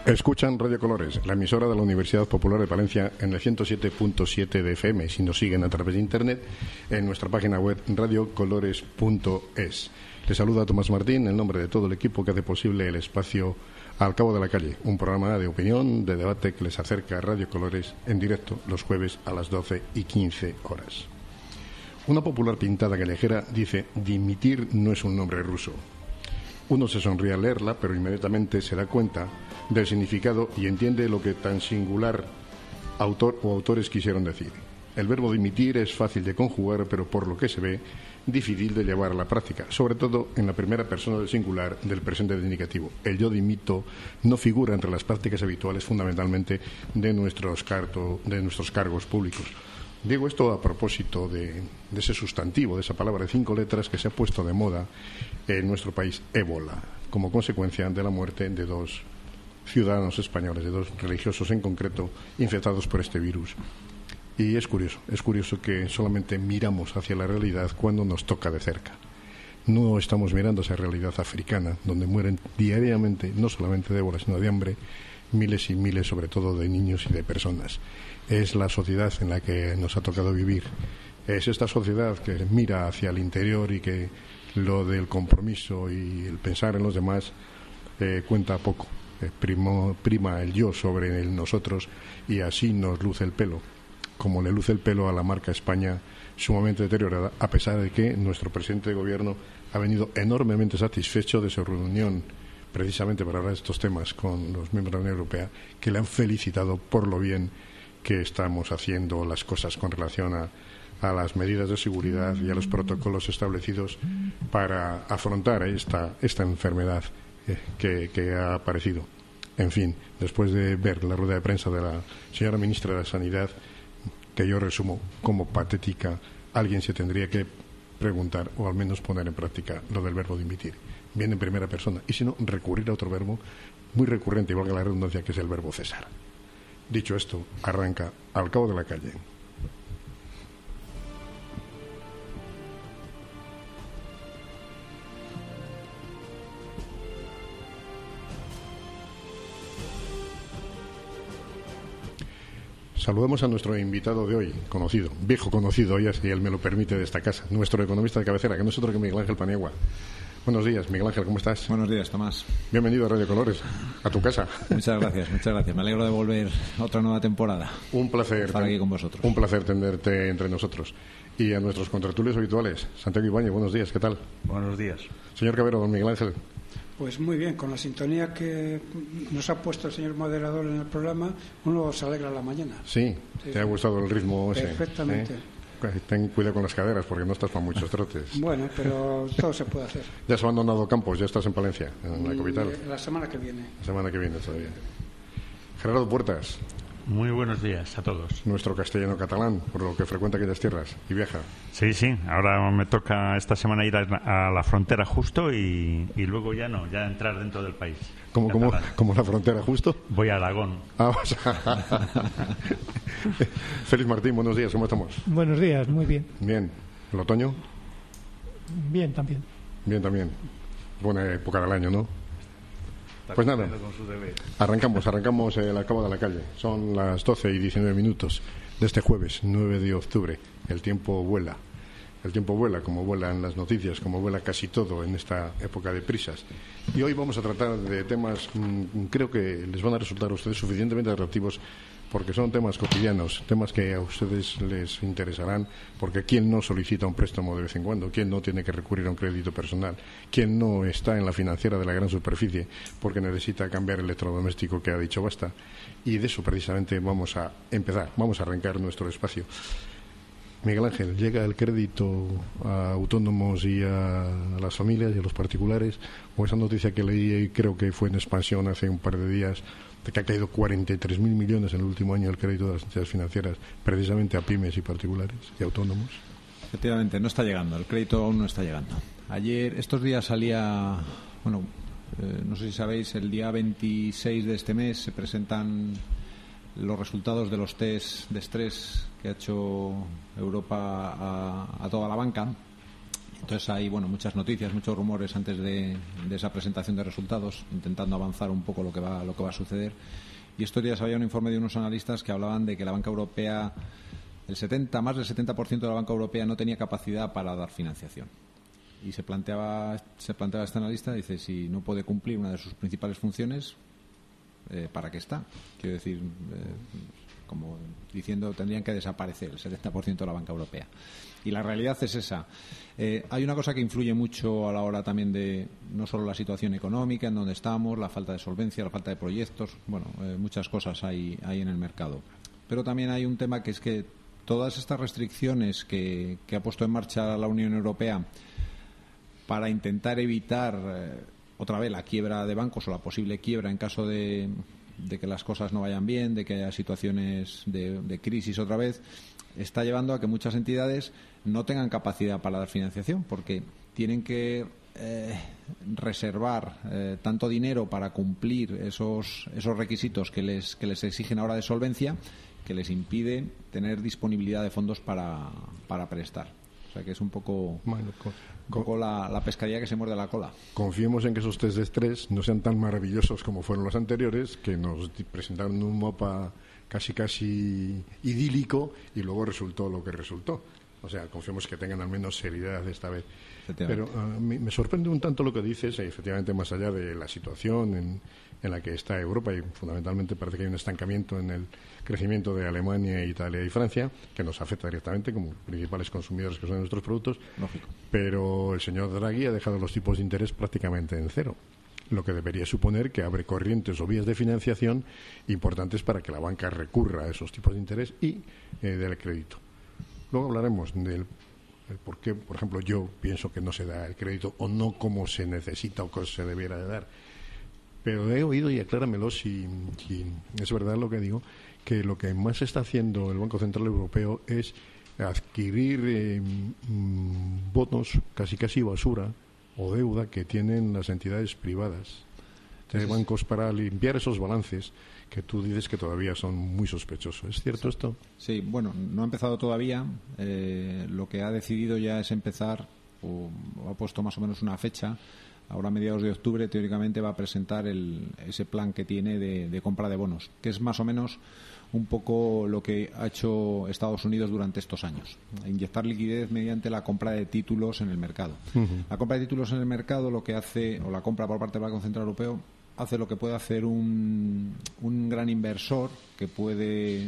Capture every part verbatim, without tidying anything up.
Escuchan Radio Colores, la emisora de la Universidad Popular de Palencia en el ciento siete punto siete de F M. Si nos siguen a través de internet, en nuestra página web radio colores punto es. Les saluda Tomás Martín en nombre de todo el equipo que hace posible el espacio Al Cabo de la Calle, un programa de opinión, de debate que les acerca a Radio Colores en directo los jueves a las doce y quince horas. Una popular pintada callejera dice: dimitir no es un nombre ruso. Uno se sonríe al leerla, pero inmediatamente se da cuenta del significado y entiende lo que tan singular autor o autores quisieron decir. El verbo dimitir es fácil de conjugar, pero por lo que se ve, difícil de llevar a la práctica, sobre todo en la primera persona del singular del presente del indicativo. El yo dimito no figura entre las prácticas habituales fundamentalmente de nuestros, carto, de nuestros cargos públicos. Digo esto a propósito de, de ese sustantivo, de esa palabra de cinco letras que se ha puesto de moda en nuestro país, ébola, como consecuencia de la muerte de dos ciudadanos españoles, de dos religiosos en concreto, infectados por este virus. Y es curioso, es curioso que solamente miramos hacia la realidad cuando nos toca de cerca. No estamos mirando esa realidad africana, donde mueren diariamente, no solamente de ébola, sino de hambre, miles y miles, sobre todo de niños y de personas. Es la sociedad en la que nos ha tocado vivir. Es esta sociedad que mira hacia el interior y que lo del compromiso y el pensar en los demás eh, cuenta poco. Eh, primo, prima el yo sobre el nosotros y así nos luce el pelo, como le luce el pelo a la marca España, sumamente deteriorada, a pesar de que nuestro presidente de gobierno ha venido enormemente satisfecho de su reunión precisamente para hablar de estos temas con los miembros de la Unión Europea, que le han felicitado por lo bien que estamos haciendo las cosas con relación a, a las medidas de seguridad y a los protocolos establecidos para afrontar esta, esta enfermedad eh, que, que ha aparecido. En fin, después de ver la rueda de prensa de la señora ministra de Sanidad, que yo resumo como patética, alguien se tendría que preguntar o al menos poner en práctica lo del verbo dimitir. Viene en primera persona y si no, recurrir a otro verbo muy recurrente, y valga la redundancia, que es el verbo cesar. Dicho esto, arranca Al Cabo de la Calle. Saludamos a nuestro invitado de hoy, conocido, viejo conocido, ya si él me lo permite, de esta casa, nuestro economista de cabecera, que no es otro que Miguel Ángel Paniagua. Buenos días, Miguel Ángel, ¿cómo estás? Buenos días, Tomás. Bienvenido a Radio Colores, a tu casa. Muchas gracias, muchas gracias. Me alegro de volver a otra nueva temporada. Un placer estar aquí con vosotros. Un placer tenerte entre nosotros. Y a nuestros contratulios habituales, Santiago Ibáñez, buenos días, ¿qué tal? Buenos días. Señor Cabero, don Miguel Ángel. Pues muy bien, con la sintonía que nos ha puesto el señor moderador en el programa, uno se alegra la mañana. Sí, sí, te sí. ha gustado el ritmo ese. Perfectamente. ¿Eh? Ten cuidado con las caderas porque no estás para muchos trotes. Bueno, pero todo se puede hacer. Ya has abandonado Campos, ya estás en Palencia, en la capital. La semana que viene. La semana que viene todavía. Gerardo Puertas. Muy buenos días a todos. Nuestro castellano catalán, por lo que frecuenta aquellas tierras y viaja. Sí, sí. Ahora me toca esta semana ir a, a la frontera justo y, y luego ya no, ya entrar dentro del país. ¿Cómo, cómo, cómo la frontera justo? Voy a Aragón. Ah, vas a... Félix Martín, buenos días, ¿cómo estamos? Buenos días, muy bien. Bien. ¿El otoño? Bien, también. Bien, también. Buena época del año, ¿no? Pues nada, arrancamos, arrancamos el Al Cabo de la Calle. Son las doce y diecinueve minutos de este jueves nueve de octubre. El tiempo vuela. El tiempo vuela, como vuelan las noticias, como vuela casi todo en esta época de prisas. Y hoy vamos a tratar de temas, mmm, creo que les van a resultar a ustedes suficientemente atractivos, porque son temas cotidianos, temas que a ustedes les interesarán, porque ¿quién no solicita un préstamo de vez en cuando? ¿Quién no tiene que recurrir a un crédito personal? ¿Quién no está en la financiera de la gran superficie porque necesita cambiar el electrodoméstico que ha dicho basta? Y de eso precisamente vamos a empezar, vamos a arrancar nuestro espacio. Miguel Ángel, ¿llega el crédito a autónomos y a las familias y a los particulares? ¿O esa noticia que leí, creo que fue en expansión hace un par de días, de que ha caído cuarenta y tres mil millones en el último año el crédito de las entidades financieras, precisamente a pymes y particulares y autónomos? Efectivamente, no está llegando, el crédito aún no está llegando. Ayer, estos días salía, bueno, eh, no sé si sabéis, el día veintiséis de este mes se presentan los resultados de los test de estrés que ha hecho Europa a, a toda la banca. Entonces hay bueno muchas noticias, muchos rumores antes de, de esa presentación de resultados, intentando avanzar un poco lo que va lo que va a suceder. Y estos días había un informe de unos analistas que hablaban de que la banca europea, el setenta, más del setenta por ciento de la banca europea no tenía capacidad para dar financiación. Y se planteaba, se planteaba este analista, dice, si no puede cumplir una de sus principales funciones, eh, ¿para qué está? Quiero decir, eh, como diciendo, tendrían que desaparecer el setenta por ciento de la banca europea. Y la realidad es esa. Eh, hay una cosa que influye mucho a la hora también de no solo la situación económica, en donde estamos, la falta de solvencia, la falta de proyectos, bueno, eh, muchas cosas hay, hay en el mercado. Pero también hay un tema que es que todas estas restricciones que, que ha puesto en marcha la Unión Europea para intentar evitar eh, otra vez la quiebra de bancos o la posible quiebra en caso de, de que las cosas no vayan bien, de que haya situaciones de, de crisis otra vez, está llevando a que muchas entidades no tengan capacidad para dar financiación porque tienen que eh, reservar eh, tanto dinero para cumplir esos, esos requisitos que les, que les exigen ahora de solvencia, que les impide tener disponibilidad de fondos para, para prestar. O sea que es un poco, bueno, con, un poco la, la pescadilla que se muerde la cola. Confiemos en que esos test de estrés no sean tan maravillosos como fueron los anteriores, que nos presentaron un mapa casi casi idílico y luego resultó lo que resultó. O sea, confiemos que tengan al menos seriedad esta vez. Pero uh, me, me sorprende un tanto lo que dices, eh, efectivamente, más allá de la situación en, en la que está Europa, y fundamentalmente parece que hay un estancamiento en el crecimiento de Alemania, Italia y Francia, que nos afecta directamente como principales consumidores que son de nuestros productos. Lógico. Pero el señor Draghi ha dejado los tipos de interés prácticamente en cero, lo que debería suponer que abre corrientes o vías de financiación importantes para que la banca recurra a esos tipos de interés y eh, del crédito. Luego hablaremos del el por qué, por ejemplo, yo pienso que no se da el crédito o no como se necesita o como se debiera de dar. Pero he oído, y acláramelo si, si es verdad lo que digo, que lo que más está haciendo el Banco Central Europeo es adquirir eh, mm, bonos casi casi basura o deuda que tienen las entidades privadas de bancos para limpiar esos balances que tú dices que todavía son muy sospechosos. ¿Es cierto esto? Sí, bueno, no ha empezado todavía. Eh, lo que ha decidido ya es empezar, o, o ha puesto más o menos una fecha. Ahora a mediados de octubre, teóricamente, va a presentar el, ese plan que tiene de, de compra de bonos, que es más o menos un poco lo que ha hecho Estados Unidos durante estos años, inyectar liquidez mediante la compra de títulos en el mercado. Uh-huh. La compra de títulos en el mercado lo que hace, o la compra por parte del Banco Central Europeo, hace lo que puede hacer un, un gran inversor que puede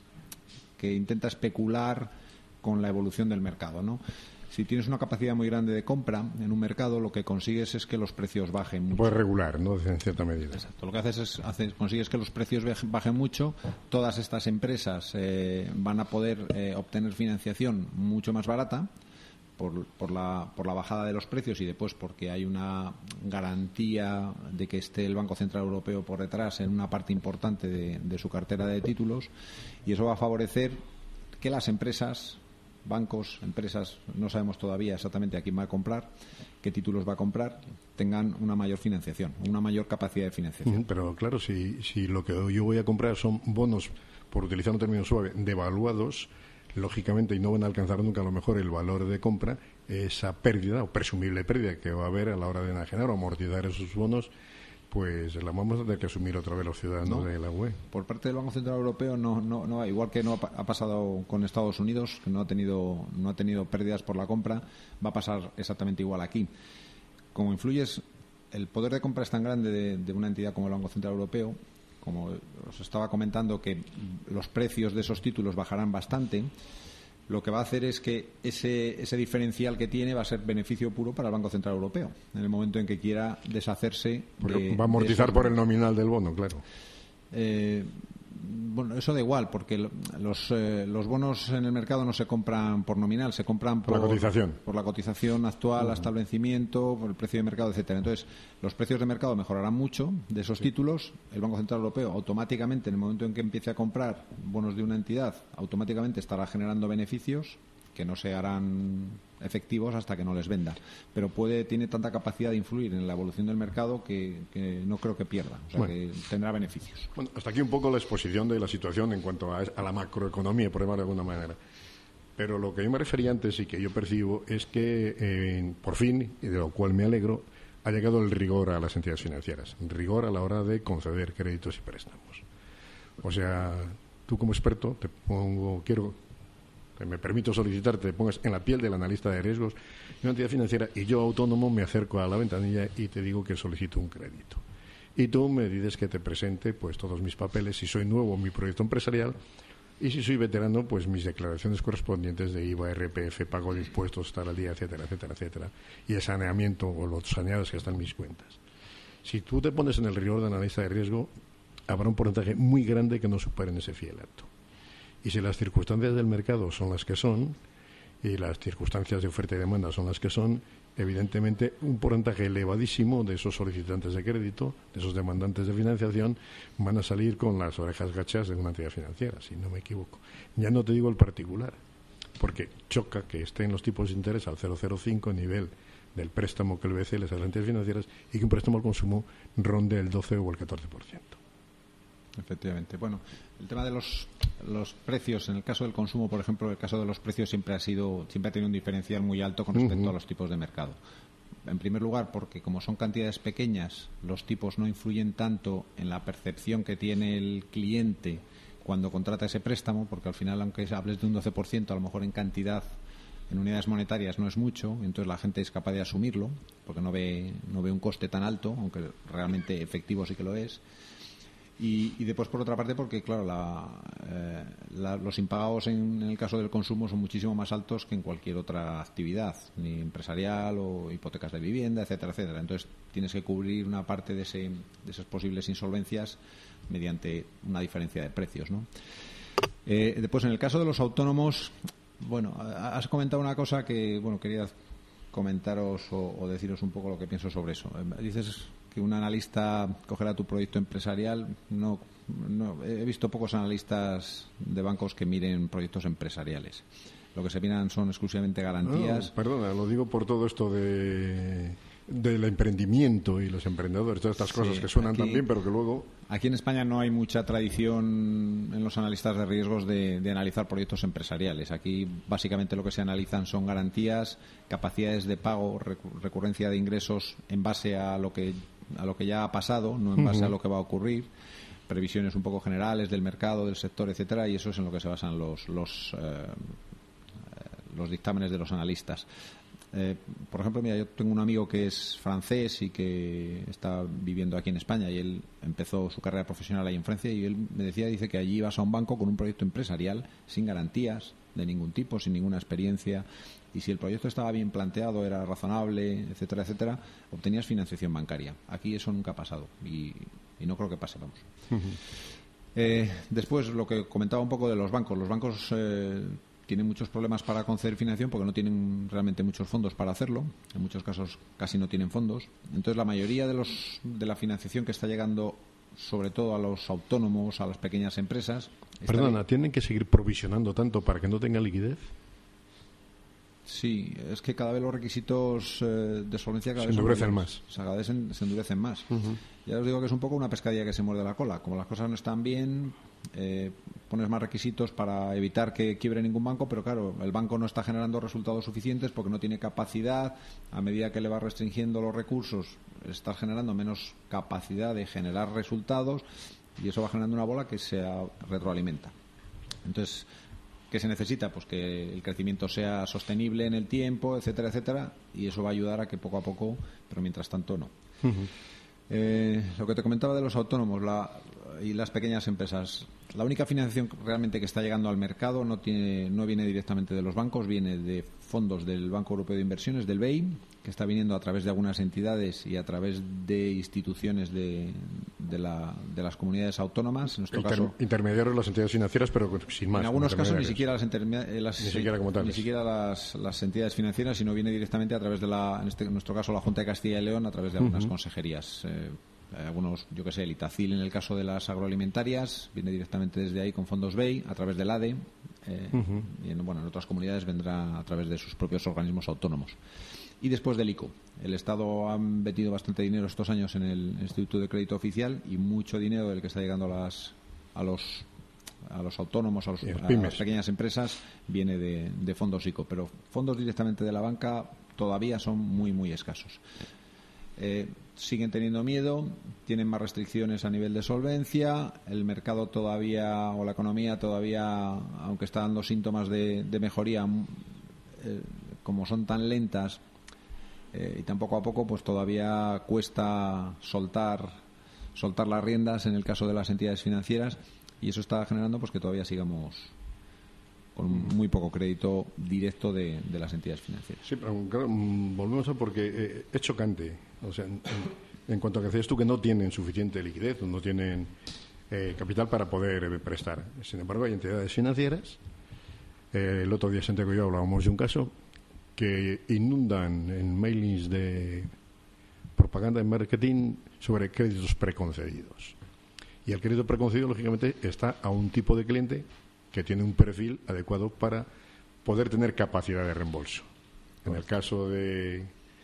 que intenta especular con la evolución del mercado, ¿no? Si tienes una capacidad muy grande de compra en un mercado, lo que consigues es que los precios bajen mucho. Puedes regular, ¿no? En cierta medida. Exacto. Lo que haces es haces, consigues que los precios bajen mucho. Todas estas empresas eh, van a poder eh, obtener financiación mucho más barata por, por, la, por la bajada de los precios y después porque hay una garantía de que esté el Banco Central Europeo por detrás en una parte importante de, de su cartera de títulos, y eso va a favorecer que las empresas, bancos, empresas, no sabemos todavía exactamente a quién va a comprar, qué títulos va a comprar, tengan una mayor financiación, una mayor capacidad de financiación. Pero claro, si, si lo que yo voy a comprar son bonos, por utilizar un término suave, devaluados, lógicamente, y no van a alcanzar nunca a lo mejor el valor de compra, esa pérdida o presumible pérdida que va a haber a la hora de enajenar o amortizar esos bonos, pues la vamos a tener que asumir otra vez los ciudadanos no, de la U E. Por parte del Banco Central Europeo no, no, no, igual que no ha pasado con Estados Unidos, que no ha tenido no ha tenido pérdidas por la compra, va a pasar exactamente igual aquí. Como influyes, el poder de compra es tan grande de, de una entidad como el Banco Central Europeo, como os estaba comentando, que los precios de esos títulos bajarán bastante. Lo que va a hacer es que ese, ese diferencial que tiene va a ser beneficio puro para el Banco Central Europeo en el momento en que quiera deshacerse de, va a amortizar por el nominal del bono, claro. Eh, bueno, eso da igual, porque los, eh, los bonos en el mercado no se compran por nominal, se compran por, por la cotización, por la cotización actual uh-huh. hasta el vencimiento, por el precio de mercado, etcétera. Entonces, los precios de mercado mejorarán mucho de esos sí. títulos. El Banco Central Europeo automáticamente, en el momento en que empiece a comprar bonos de una entidad, automáticamente estará generando beneficios que no se harán efectivos hasta que no les venda, pero puede tiene tanta capacidad de influir en la evolución del mercado que, que no creo que pierda, o sea, bueno, que tendrá beneficios. Bueno, hasta aquí un poco la exposición de la situación en cuanto a, a la macroeconomía, por llamarlo de alguna manera. Pero lo que yo me refería antes y que yo percibo es que, eh, por fin, y de lo cual me alegro, ha llegado el rigor a las entidades financieras. Rigor a la hora de conceder créditos y préstamos. O sea, tú como experto, te pongo, quiero, me permito solicitarte, te pongas en la piel del analista de riesgos de una entidad financiera y yo, autónomo, me acerco a la ventanilla y te digo que solicito un crédito. Y tú me dices que te presente pues todos mis papeles, si soy nuevo en mi proyecto empresarial, y si soy veterano, pues mis declaraciones correspondientes de I V A, R P F, pago de impuestos, estar al día, etcétera, etcétera, etcétera, y el saneamiento o los saneados que están en mis cuentas. Si tú te pones en el rigor de analista de riesgo, habrá un porcentaje muy grande que no superen ese fielato. Y si las circunstancias del mercado son las que son, y las circunstancias de oferta y demanda son las que son, evidentemente un porcentaje elevadísimo de esos solicitantes de crédito, de esos demandantes de financiación, van a salir con las orejas gachas de una entidad financiera, si no me equivoco. Ya no te digo el particular, porque choca que estén los tipos de interés al cero coma cero cinco nivel del préstamo que el B C E les hace a las entidades financieras y que un préstamo al consumo ronde el doce o el catorce por ciento. Efectivamente. Bueno, el tema de los, los precios, en el caso del consumo, por ejemplo, el caso de los precios siempre ha sido, siempre ha tenido un diferencial muy alto con respecto uh-huh. a los tipos de mercado. En primer lugar, porque como son cantidades pequeñas, los tipos no influyen tanto en la percepción que tiene el cliente cuando contrata ese préstamo, porque al final, aunque hables de un doce por ciento, a lo mejor en cantidad, en unidades monetarias no es mucho, entonces la gente es capaz de asumirlo, porque no ve, no ve un coste tan alto, aunque realmente efectivo sí que lo es. Y, y después, por otra parte, porque, claro, la, eh, la, los impagados en, en el caso del consumo son muchísimo más altos que en cualquier otra actividad, ni empresarial o hipotecas de vivienda, etcétera, etcétera. Entonces, tienes que cubrir una parte de, ese, de esas posibles insolvencias mediante una diferencia de precios, ¿no? Eh, después, en el caso de los autónomos, bueno, has comentado una cosa que, bueno, quería comentaros o, o deciros un poco lo que pienso sobre eso. Dices que un analista cogerá tu proyecto empresarial. No, no, he visto pocos analistas de bancos que miren proyectos empresariales. Lo que se miran son exclusivamente garantías. No, perdona, lo digo por todo esto de del emprendimiento y los emprendedores, todas estas cosas sí, que suenan tan bien, pero que luego... Aquí en España no hay mucha tradición en los analistas de riesgos de, de analizar proyectos empresariales. Aquí básicamente lo que se analizan son garantías, capacidades de pago, recurrencia de ingresos en base a lo que a lo que ya ha pasado, no en base uh-huh. a lo que va a ocurrir, previsiones un poco generales del mercado, del sector, etcétera, y eso es en lo que se basan los los, eh, los dictámenes de los analistas. Eh, por ejemplo, mira, yo tengo un amigo que es francés y que está viviendo aquí en España y él empezó su carrera profesional ahí en Francia y él me decía, dice que allí ibas a un banco con un proyecto empresarial sin garantías de ningún tipo, sin ninguna experiencia, y si el proyecto estaba bien planteado, era razonable, etcétera, etcétera, obtenías financiación bancaria. Aquí eso nunca ha pasado y, y no creo que pase, vamos. Uh-huh. Eh, después, lo que comentaba un poco de los bancos. Los bancos eh, tienen muchos problemas para conceder financiación porque no tienen realmente muchos fondos para hacerlo. En muchos casos casi no tienen fondos. Entonces, la mayoría de los de la financiación que está llegando, sobre todo a los autónomos, a las pequeñas empresas... Perdona, ¿tienen que seguir provisionando tanto para que no tengan liquidez? Sí, es que cada vez los requisitos eh, de solvencia cada se vez endurecen más. O sea, cada vez se, se endurecen más. Uh-huh. Ya os digo que es un poco una pescadilla que se muerde la cola. Como las cosas no están bien, eh, pones más requisitos para evitar que quiebre ningún banco, pero claro, el banco no está generando resultados suficientes porque no tiene capacidad. A medida que le va restringiendo los recursos, está generando menos capacidad de generar resultados y eso va generando una bola que se retroalimenta. Entonces, ¿qué se necesita? Pues que el crecimiento sea sostenible en el tiempo, etcétera, etcétera, y eso va a ayudar a que poco a poco, pero mientras tanto no. Uh-huh. Eh, lo que te comentaba de los autónomos la, y las pequeñas empresas, la única financiación realmente que está llegando al mercado no tiene, no viene directamente de los bancos, viene de fondos del Banco Europeo de Inversiones, del B E I, que está viniendo a través de algunas entidades y a través de instituciones de, de, la, de las comunidades autónomas. En nuestro Inter, caso, intermediarios de las entidades financieras, pero sin más. En algunos casos ni siquiera las, interme- las ni siquiera como tales. Ni siquiera las, las entidades financieras, sino viene directamente a través de la, en, este, en nuestro caso, la Junta de Castilla y León, a través de algunas uh-huh. consejerías. Eh, algunos, yo que sé, el Itacil en el caso de las agroalimentarias viene directamente desde ahí con fondos B E I, a través del A D E, eh, uh-huh. y en, bueno, en otras comunidades vendrá a través de sus propios organismos autónomos. Y después del I C O. El Estado ha metido bastante dinero estos años en el Instituto de Crédito Oficial y mucho dinero del que está llegando a las a los a los autónomos, a, los, a las pequeñas empresas, viene de, de fondos ICO, pero fondos directamente de la banca todavía son muy, muy escasos. Eh, siguen teniendo miedo, tienen más restricciones a nivel de solvencia, el mercado todavía, o la economía todavía, aunque está dando síntomas de, de mejoría, eh, como son tan lentas eh, y tan poco a poco, pues todavía cuesta soltar soltar las riendas en el caso de las entidades financieras, y eso está generando pues que todavía sigamos con muy poco crédito directo de, de las entidades financieras. Sí, pero claro, volvemos a porque eh, es chocante. O sea, en, en cuanto a que decías tú que no tienen suficiente liquidez, no tienen eh, capital para poder eh, prestar. Sin embargo, hay entidades financieras. Eh, el otro día, Santiago y yo hablábamos de un caso que inundan en mailings de propaganda en marketing sobre créditos preconcedidos. Y el crédito preconcedido, lógicamente, está a un tipo de cliente que tiene un perfil adecuado para poder tener capacidad de reembolso. En el caso de,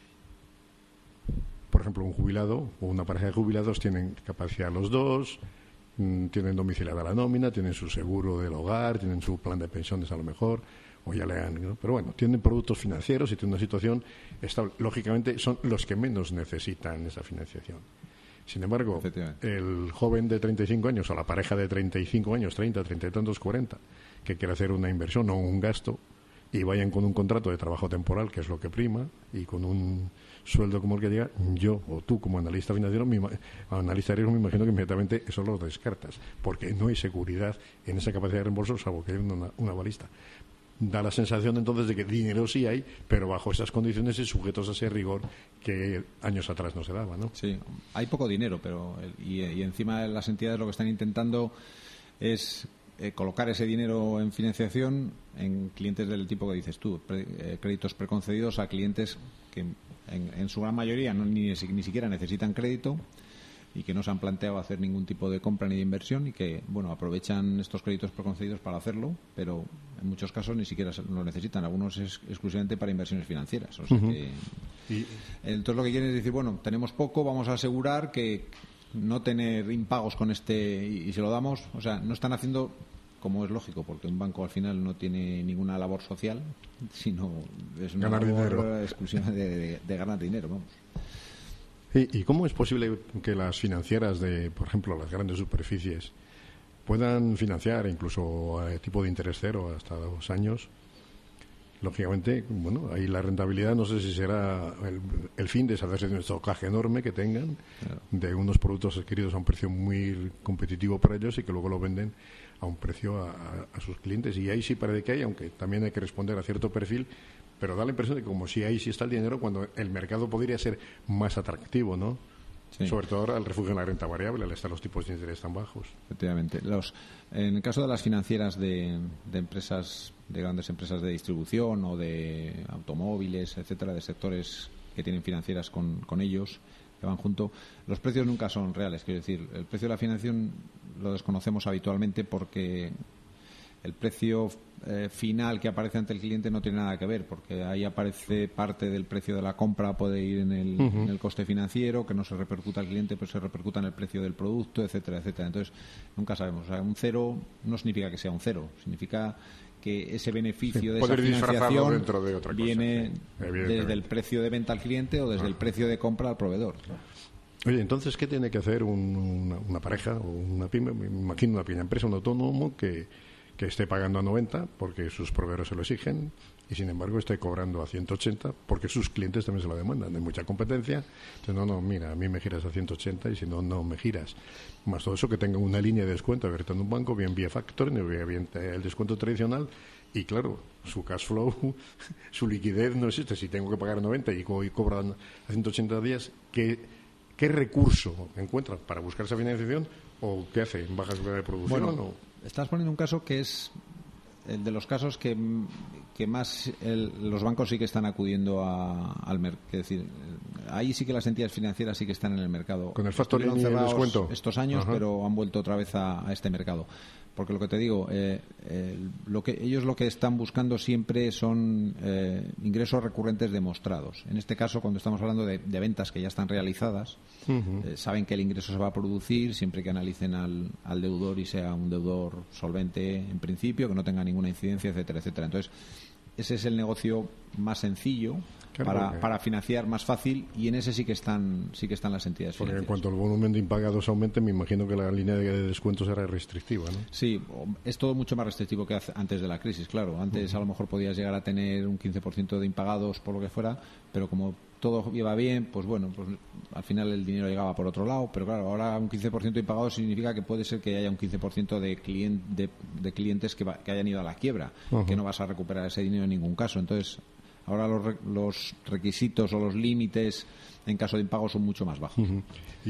por ejemplo, un jubilado o una pareja de jubilados, tienen capacidad los dos, mmm, tienen domiciliada la nómina, tienen su seguro del hogar, tienen su plan de pensiones a lo mejor, o ya le han, ¿no? Pero bueno, tienen productos financieros y tienen una situación estable. Lógicamente son los que menos necesitan esa financiación. Sin embargo, el joven de treinta y cinco años o la pareja de treinta y cinco años, treinta, treinta y tantos, cuarenta, que quiere hacer una inversión o un gasto y vayan con un contrato de trabajo temporal, que es lo que prima, y con un sueldo como el que llega, yo o tú como analista financiero, mi, analista de riesgo, me imagino que inmediatamente eso lo descartas, porque no hay seguridad en esa capacidad de reembolso, salvo que haya una, una balista. Da la sensación entonces de que dinero sí hay, pero bajo esas condiciones y sujetos a ese rigor que años atrás no se daba, ¿no? Sí, hay poco dinero, pero y, y encima las entidades lo que están intentando es eh, colocar ese dinero en financiación en clientes del tipo que dices tú, pre, eh, créditos preconcedidos a clientes que en, en su gran mayoría no, ni, ni siquiera necesitan crédito y que no se han planteado hacer ningún tipo de compra ni de inversión y que, bueno, aprovechan estos créditos preconcedidos para hacerlo, pero en muchos casos ni siquiera lo necesitan. Algunos es exclusivamente para inversiones financieras. O sea uh-huh. que, y... Entonces lo que quieren es decir, bueno, tenemos poco, vamos a asegurar que no tener impagos con este y, y se lo damos. O sea, no están haciendo, como es lógico, porque un banco al final no tiene ninguna labor social, sino es una ganar labor dinero. exclusiva de, de, de ganar dinero, vamos. ¿Y, ¿Y cómo es posible que las financieras de, por ejemplo, las grandes superficies puedan financiar incluso a tipo de interés cero hasta dos años? Lógicamente, bueno, ahí la rentabilidad no sé si será el, el fin de deshacerse de un estocaje enorme que tengan, claro, de unos productos adquiridos a un precio muy competitivo para ellos y que luego lo venden a un precio a, a, a sus clientes. Y ahí sí parece que hay, aunque también hay que responder a cierto perfil, pero da la impresión de que como si ahí sí está el dinero cuando el mercado podría ser más atractivo, ¿no? Sí. Sobre todo ahora el refugio en la renta variable, al estar los tipos de interés tan bajos. Efectivamente. Los, en el caso de las financieras de, de empresas, de grandes empresas de distribución o de automóviles, etcétera, de sectores que tienen financieras con, con ellos, que van junto, los precios nunca son reales. Quiero decir, el precio de la financiación lo desconocemos habitualmente porque el precio eh, final que aparece ante el cliente no tiene nada que ver, porque ahí aparece parte del precio de la compra, puede ir en el, uh-huh. en el coste financiero, que no se repercuta al cliente, pero se repercuta en el precio del producto, etcétera, etcétera. Entonces, nunca sabemos. O sea, un cero no significa que sea un cero, significa que ese beneficio sí, de esa financiación dentro de otra cosa, viene sí, desde el precio de venta al cliente o desde uh-huh. el precio de compra al proveedor. Oye, entonces, ¿qué tiene que hacer un, una, una pareja o una pyme? Me imagino una pequeña empresa, un autónomo que que esté pagando a noventa porque sus proveedores se lo exigen y sin embargo esté cobrando a ciento ochenta porque sus clientes también se lo demandan. Hay mucha competencia. Entonces, no, no, mira, a mí me giras a ciento ochenta y si no, no me giras. Más todo eso que tenga una línea de descuento abierta en un banco, bien vía factoring, bien, bien el descuento tradicional y claro, su cash flow, su liquidez no existe. Si tengo que pagar noventa y, co- y cobran a ciento ochenta días, ¿qué, qué recurso encuentran para buscar esa financiación o qué hace? ¿Bajas de producción bueno, o...? Estás poniendo un caso que es el de los casos que, que más el, los bancos sí que están acudiendo a, al mercado, es decir, ahí sí que las entidades financieras sí que están en el mercado. Con el factoring y el cerrados descuento. Estos años, Ajá. pero han vuelto otra vez a, a este mercado. Porque lo que te digo, eh, eh, lo que ellos lo que están buscando siempre son eh, ingresos recurrentes demostrados. En este caso, cuando estamos hablando de, de ventas que ya están realizadas, uh-huh. eh, saben que el ingreso se va a producir siempre que analicen al, al deudor y sea un deudor solvente en principio, que no tenga ninguna incidencia, etcétera, etcétera. Entonces, ese es el negocio más sencillo claro, para, porque... para financiar más fácil, y en ese sí que están sí que están las entidades porque financieras. En cuanto al volumen de impagados aumente, me imagino que la línea de descuentos será restrictiva, ¿no? Sí, es todo mucho más restrictivo que antes de la crisis, claro. Antes uh-huh. a lo mejor podías llegar a tener un quince por ciento de impagados por lo que fuera, pero como todo iba bien, pues bueno, pues al final el dinero llegaba por otro lado, pero claro, ahora un quince por ciento de impagados significa que puede ser que haya un quince por ciento de, client, de, de clientes que, va, que hayan ido a la quiebra, uh-huh. que no vas a recuperar ese dinero en ningún caso. Entonces, ahora los, re, los requisitos o los límites en caso de impago son mucho más bajos. Uh-huh.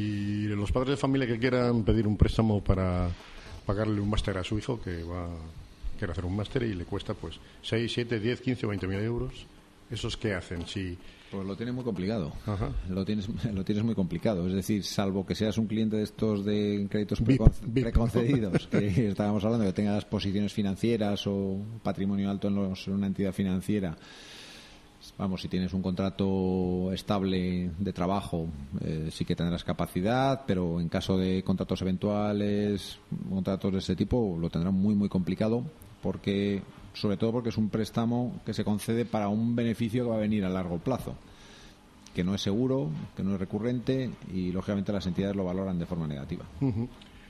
Y los padres de familia que quieran pedir un préstamo para pagarle un máster a su hijo, que va quiere hacer un máster y le cuesta pues seis, siete, diez, quince o veinte mil euros, ¿esos qué hacen? Si Pues lo tienes muy complicado. Ajá. Lo tienes lo tienes muy complicado. Es decir, salvo que seas un cliente de estos de créditos precon- Bip, preconcedidos, que estábamos hablando, que tengas posiciones financieras o patrimonio alto en, los, en una entidad financiera. Vamos, si tienes un contrato estable de trabajo, eh, sí que tendrás capacidad, pero en caso de contratos eventuales, contratos de ese tipo, lo tendrán muy, muy complicado, porque sobre todo porque es un préstamo que se concede para un beneficio que va a venir a largo plazo, que no es seguro, que no es recurrente, y lógicamente las entidades lo valoran de forma negativa. Uh-huh.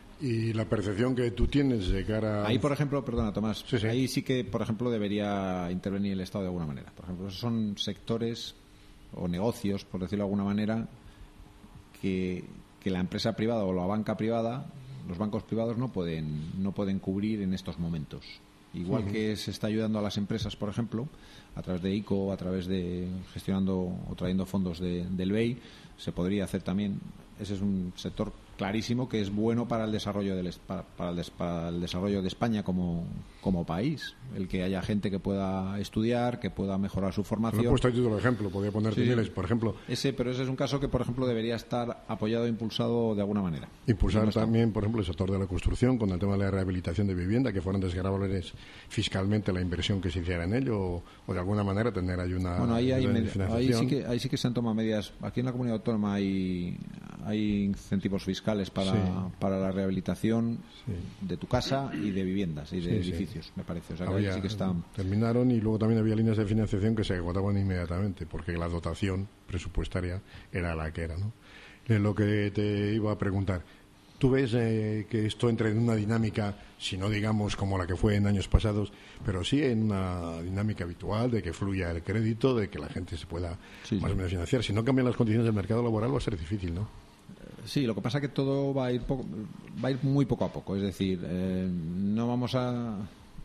Y la percepción que tú tienes de cara a... Ahí, por ejemplo, perdona, Tomás, sí, sí. ahí sí que, por ejemplo, debería intervenir el Estado de alguna manera. Por ejemplo, esos son sectores o negocios, por decirlo de alguna manera, que, que la empresa privada o la banca privada, los bancos privados no pueden, no pueden cubrir en estos momentos. Igual uh-huh. que se está ayudando a las empresas, por ejemplo, a través de I C O, a través de gestionando o trayendo fondos de, del B E I, se podría hacer también. Ese es un sector clarísimo que es bueno para el desarrollo del para, para, el, des, para el desarrollo de España como, como país, el que haya gente que pueda estudiar, que pueda mejorar su formación. Lo he puesto ahí todo el ejemplo, podría poner sí, miles, por ejemplo. Ese, pero ese es un caso que, por ejemplo, debería estar apoyado e impulsado de alguna manera. Impulsar no también, por ejemplo, el sector de la construcción con el tema de la rehabilitación de vivienda, que fueran desgravables fiscalmente la inversión que se hiciera en ello, o, o de alguna manera tener ahí una bueno, ahí, hay med- ahí sí que ahí sí que se han tomado medidas. Aquí en la comunidad autónoma hay hay incentivos fiscales para, sí. para la rehabilitación sí. de tu casa y de viviendas y de sí, edificios, sí. me parece. O sea, que había, ahí sí que están... Terminaron, y luego también había líneas de financiación que se agotaban inmediatamente porque la dotación presupuestaria era la que era, ¿no? Lo que te iba a preguntar, ¿tú ves eh, que esto entra en una dinámica, si no digamos como la que fue en años pasados, pero sí en una dinámica habitual de que fluya el crédito, de que la gente se pueda sí, más o menos financiar? Si no cambian las condiciones del mercado laboral va a ser difícil, ¿no? Sí, lo que pasa es que todo va a ir poco, va a ir muy poco a poco. Es decir, eh, no vamos a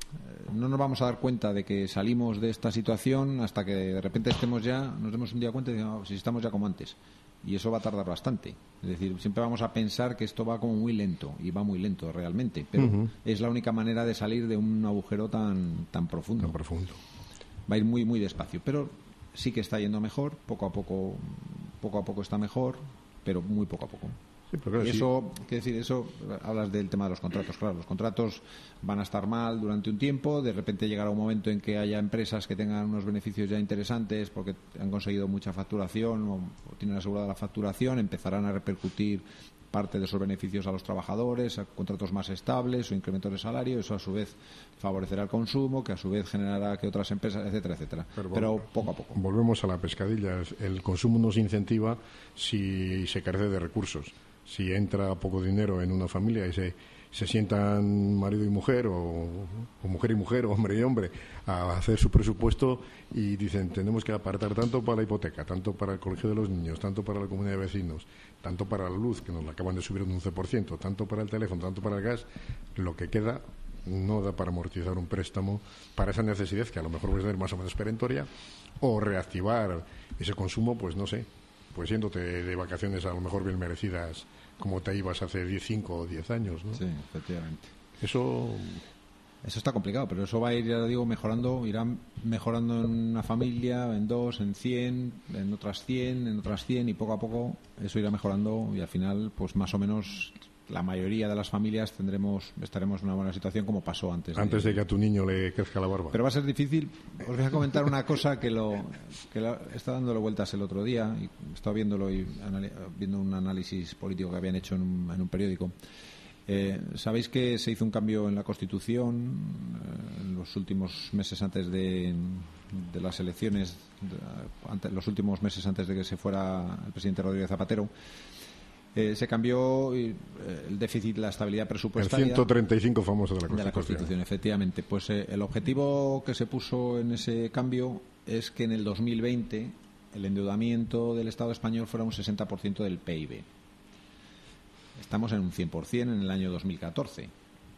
no nos vamos a dar cuenta de que salimos de esta situación hasta que de repente estemos ya, nos demos un día cuenta y digamos, si estamos ya como antes. Y eso va a tardar bastante. Es decir, siempre vamos a pensar que esto va como muy lento, y va muy lento realmente, pero uh-huh. es la única manera de salir de un agujero tan tan profundo. Tan profundo. Va a ir muy muy despacio, pero sí que está yendo mejor, poco a poco, poco a poco está mejor, pero muy poco a poco. Sí, pero claro, y eso, sí. ¿qué decir? Eso, hablas del tema de los contratos. Claro, los contratos van a estar mal durante un tiempo, de repente llegará un momento en que haya empresas que tengan unos beneficios ya interesantes porque han conseguido mucha facturación o, o tienen asegurada la facturación, empezarán a repercutir parte de esos beneficios a los trabajadores, a contratos más estables o incrementos de salario. Eso a su vez favorecerá el consumo, que a su vez generará que otras empresas, etcétera, etcétera. Pero, Pero poco a poco. Volvemos a la pescadilla. El consumo no se incentiva si se carece de recursos. Si entra poco dinero en una familia y se, se sientan marido y mujer, o, o mujer y mujer, o hombre y hombre, a hacer su presupuesto y dicen, tenemos que apartar tanto para la hipoteca, tanto para el colegio de los niños, tanto para la comunidad de vecinos, tanto para la luz, que nos la acaban de subir un once por ciento, tanto para el teléfono, tanto para el gas, lo que queda no da para amortizar un préstamo para esa necesidad que a lo mejor puede ser más o menos perentoria, o reactivar ese consumo, pues no sé, pues yéndote de vacaciones a lo mejor bien merecidas como te ibas hace diez, cinco o diez años, ¿no? Sí, efectivamente. Eso Eso está complicado, pero eso va a ir, ya lo digo, mejorando, irá mejorando en una familia, en dos, en cien, en otras cien, en otras cien, y poco a poco eso irá mejorando, y al final, pues más o menos la mayoría de las familias tendremos, estaremos en una buena situación, como pasó antes. Antes de, de que a tu niño le crezca la barba. Pero va a ser difícil. Os voy a comentar una cosa que lo que la, estaba dándole vueltas el otro día, y estaba viéndolo y anali- viendo un análisis político que habían hecho en un, en un periódico. Eh, Sabéis que se hizo un cambio en la Constitución eh, en los últimos meses antes de, de las elecciones, de, ante, los últimos meses antes de que se fuera el presidente Rodríguez Zapatero. Eh, se cambió eh, el déficit, la estabilidad presupuestaria. El ciento treinta y cinco famoso de la Constitución. De la Constitución, efectivamente. Pues eh, el objetivo que se puso en ese cambio es que en el dos mil veinte el endeudamiento del Estado español fuera un sesenta por ciento del P I B. Estamos en un cien por ciento en el año dos mil catorce.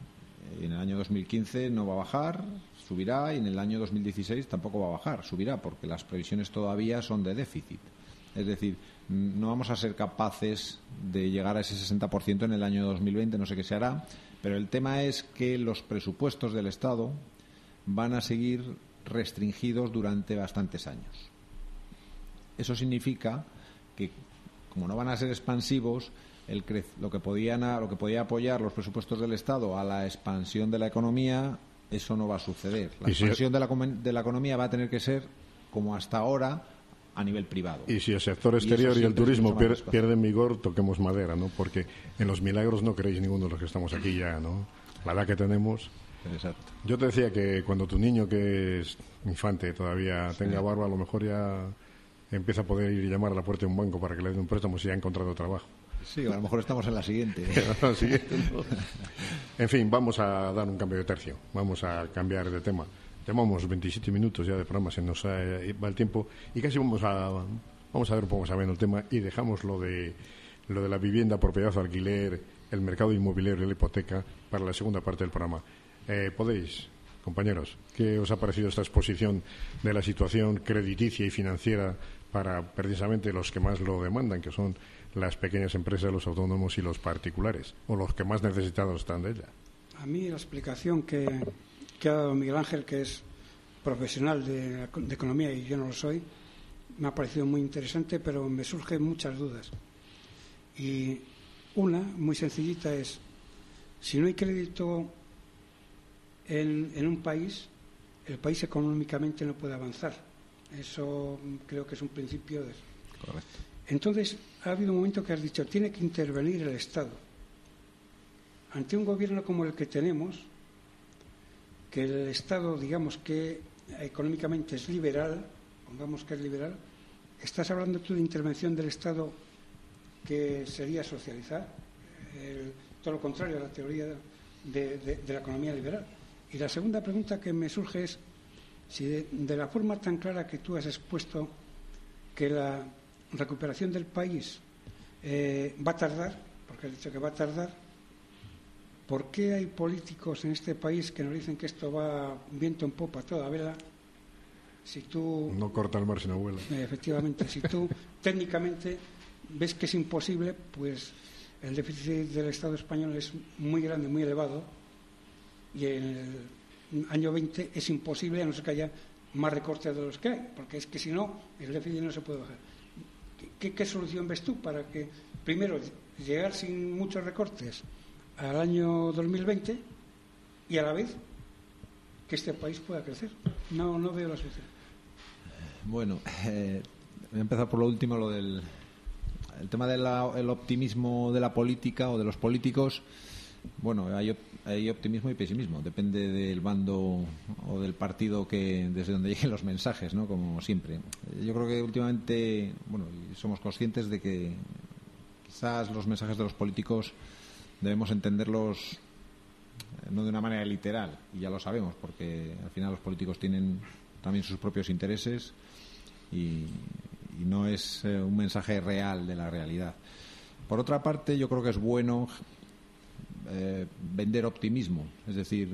En el año dos mil quince no va a bajar, subirá, y en el año dos mil dieciséis tampoco va a bajar, subirá, porque las previsiones todavía son de déficit. Es decir, no vamos a ser capaces de llegar a ese sesenta por ciento en el año dos mil veinte, no sé qué se hará, pero el tema es que los presupuestos del Estado van a seguir restringidos durante bastantes años. Eso significa que, como no van a ser expansivos, el cre- lo que podían a- lo que podía apoyar los presupuestos del Estado a la expansión de la economía, eso no va a suceder. La Y si- expansión de la, com- de la economía va a tener que ser, como hasta ahora, a nivel privado. Y si el sector Y exterior eso y, el siempre es turismo mucho más pier- despacio. pierden vigor, toquemos madera, ¿no? Porque en los milagros no creéis ninguno de los que estamos aquí ya, ¿no? La edad que tenemos. Exacto. Yo te decía que cuando tu niño, que es infante, todavía tenga barba, a lo mejor ya empieza a poder ir y llamar a la puerta de un banco para que le den un préstamo si ya ha encontrado trabajo. Sí, a lo mejor estamos en la siguiente. La siguiente, ¿no? En fin, vamos a dar un cambio de tercio. Vamos a cambiar de tema. Llevamos veintisiete minutos ya de programa, se nos eh, va el tiempo y casi vamos a vamos a ver un poco más ameno el tema y dejamos lo de lo de la vivienda, propiedad o alquiler, el mercado inmobiliario y la hipoteca para la segunda parte del programa. Eh, podéis, compañeros, ¿qué os ha parecido esta exposición de la situación crediticia y financiera para precisamente los que más lo demandan, que son las pequeñas empresas, los autónomos y los particulares, o los que más necesitados están de ella? A mí la explicación que, que ha dado Miguel Ángel, que es profesional de, de economía y yo no lo soy, me ha parecido muy interesante, pero me surgen muchas dudas. Y una, muy sencillita, es: si no hay crédito en, en un país, el país económicamente no puede avanzar. Eso creo que es un principio de... Correcto. Entonces, ha habido un momento que has dicho, tiene que intervenir el Estado. Ante un gobierno como el que tenemos, que el Estado, digamos que económicamente es liberal, pongamos que es liberal, estás hablando tú de intervención del Estado que sería socializar, el, todo lo contrario a la teoría de, de, de la economía liberal. Y la segunda pregunta que me surge es si de, de la forma tan clara que tú has expuesto que la recuperación del país eh, va a tardar, porque has dicho que va a tardar, ¿por qué hay políticos en este país que nos dicen que esto va viento en popa a toda vela? Si tú... No corta el mar sin abuela. Eh, efectivamente, si tú técnicamente ves que es imposible, pues el déficit del Estado español es muy grande, muy elevado, y en el año veinte es imposible, a no ser que haya más recortes de los que hay, porque es que si no, el déficit no se puede bajar. ¿Qué, qué solución ves tú para que, primero, llegar sin muchos recortes al año dos mil veinte y a la vez que este país pueda crecer? No, no veo la solución. Bueno, eh, voy a empezar por lo último, lo del el tema del optimismo de la política o de los políticos. Bueno, hay, hay optimismo y pesimismo, depende del bando o del partido que desde donde lleguen los mensajes, ¿no? Como siempre. Yo creo que últimamente, bueno, somos conscientes de que quizás los mensajes de los políticos debemos entenderlos no de una manera literal, y ya lo sabemos, porque al final los políticos tienen también sus propios intereses y, y no es eh, un mensaje real de la realidad. Por otra parte, yo creo que es bueno eh, vender optimismo, es decir,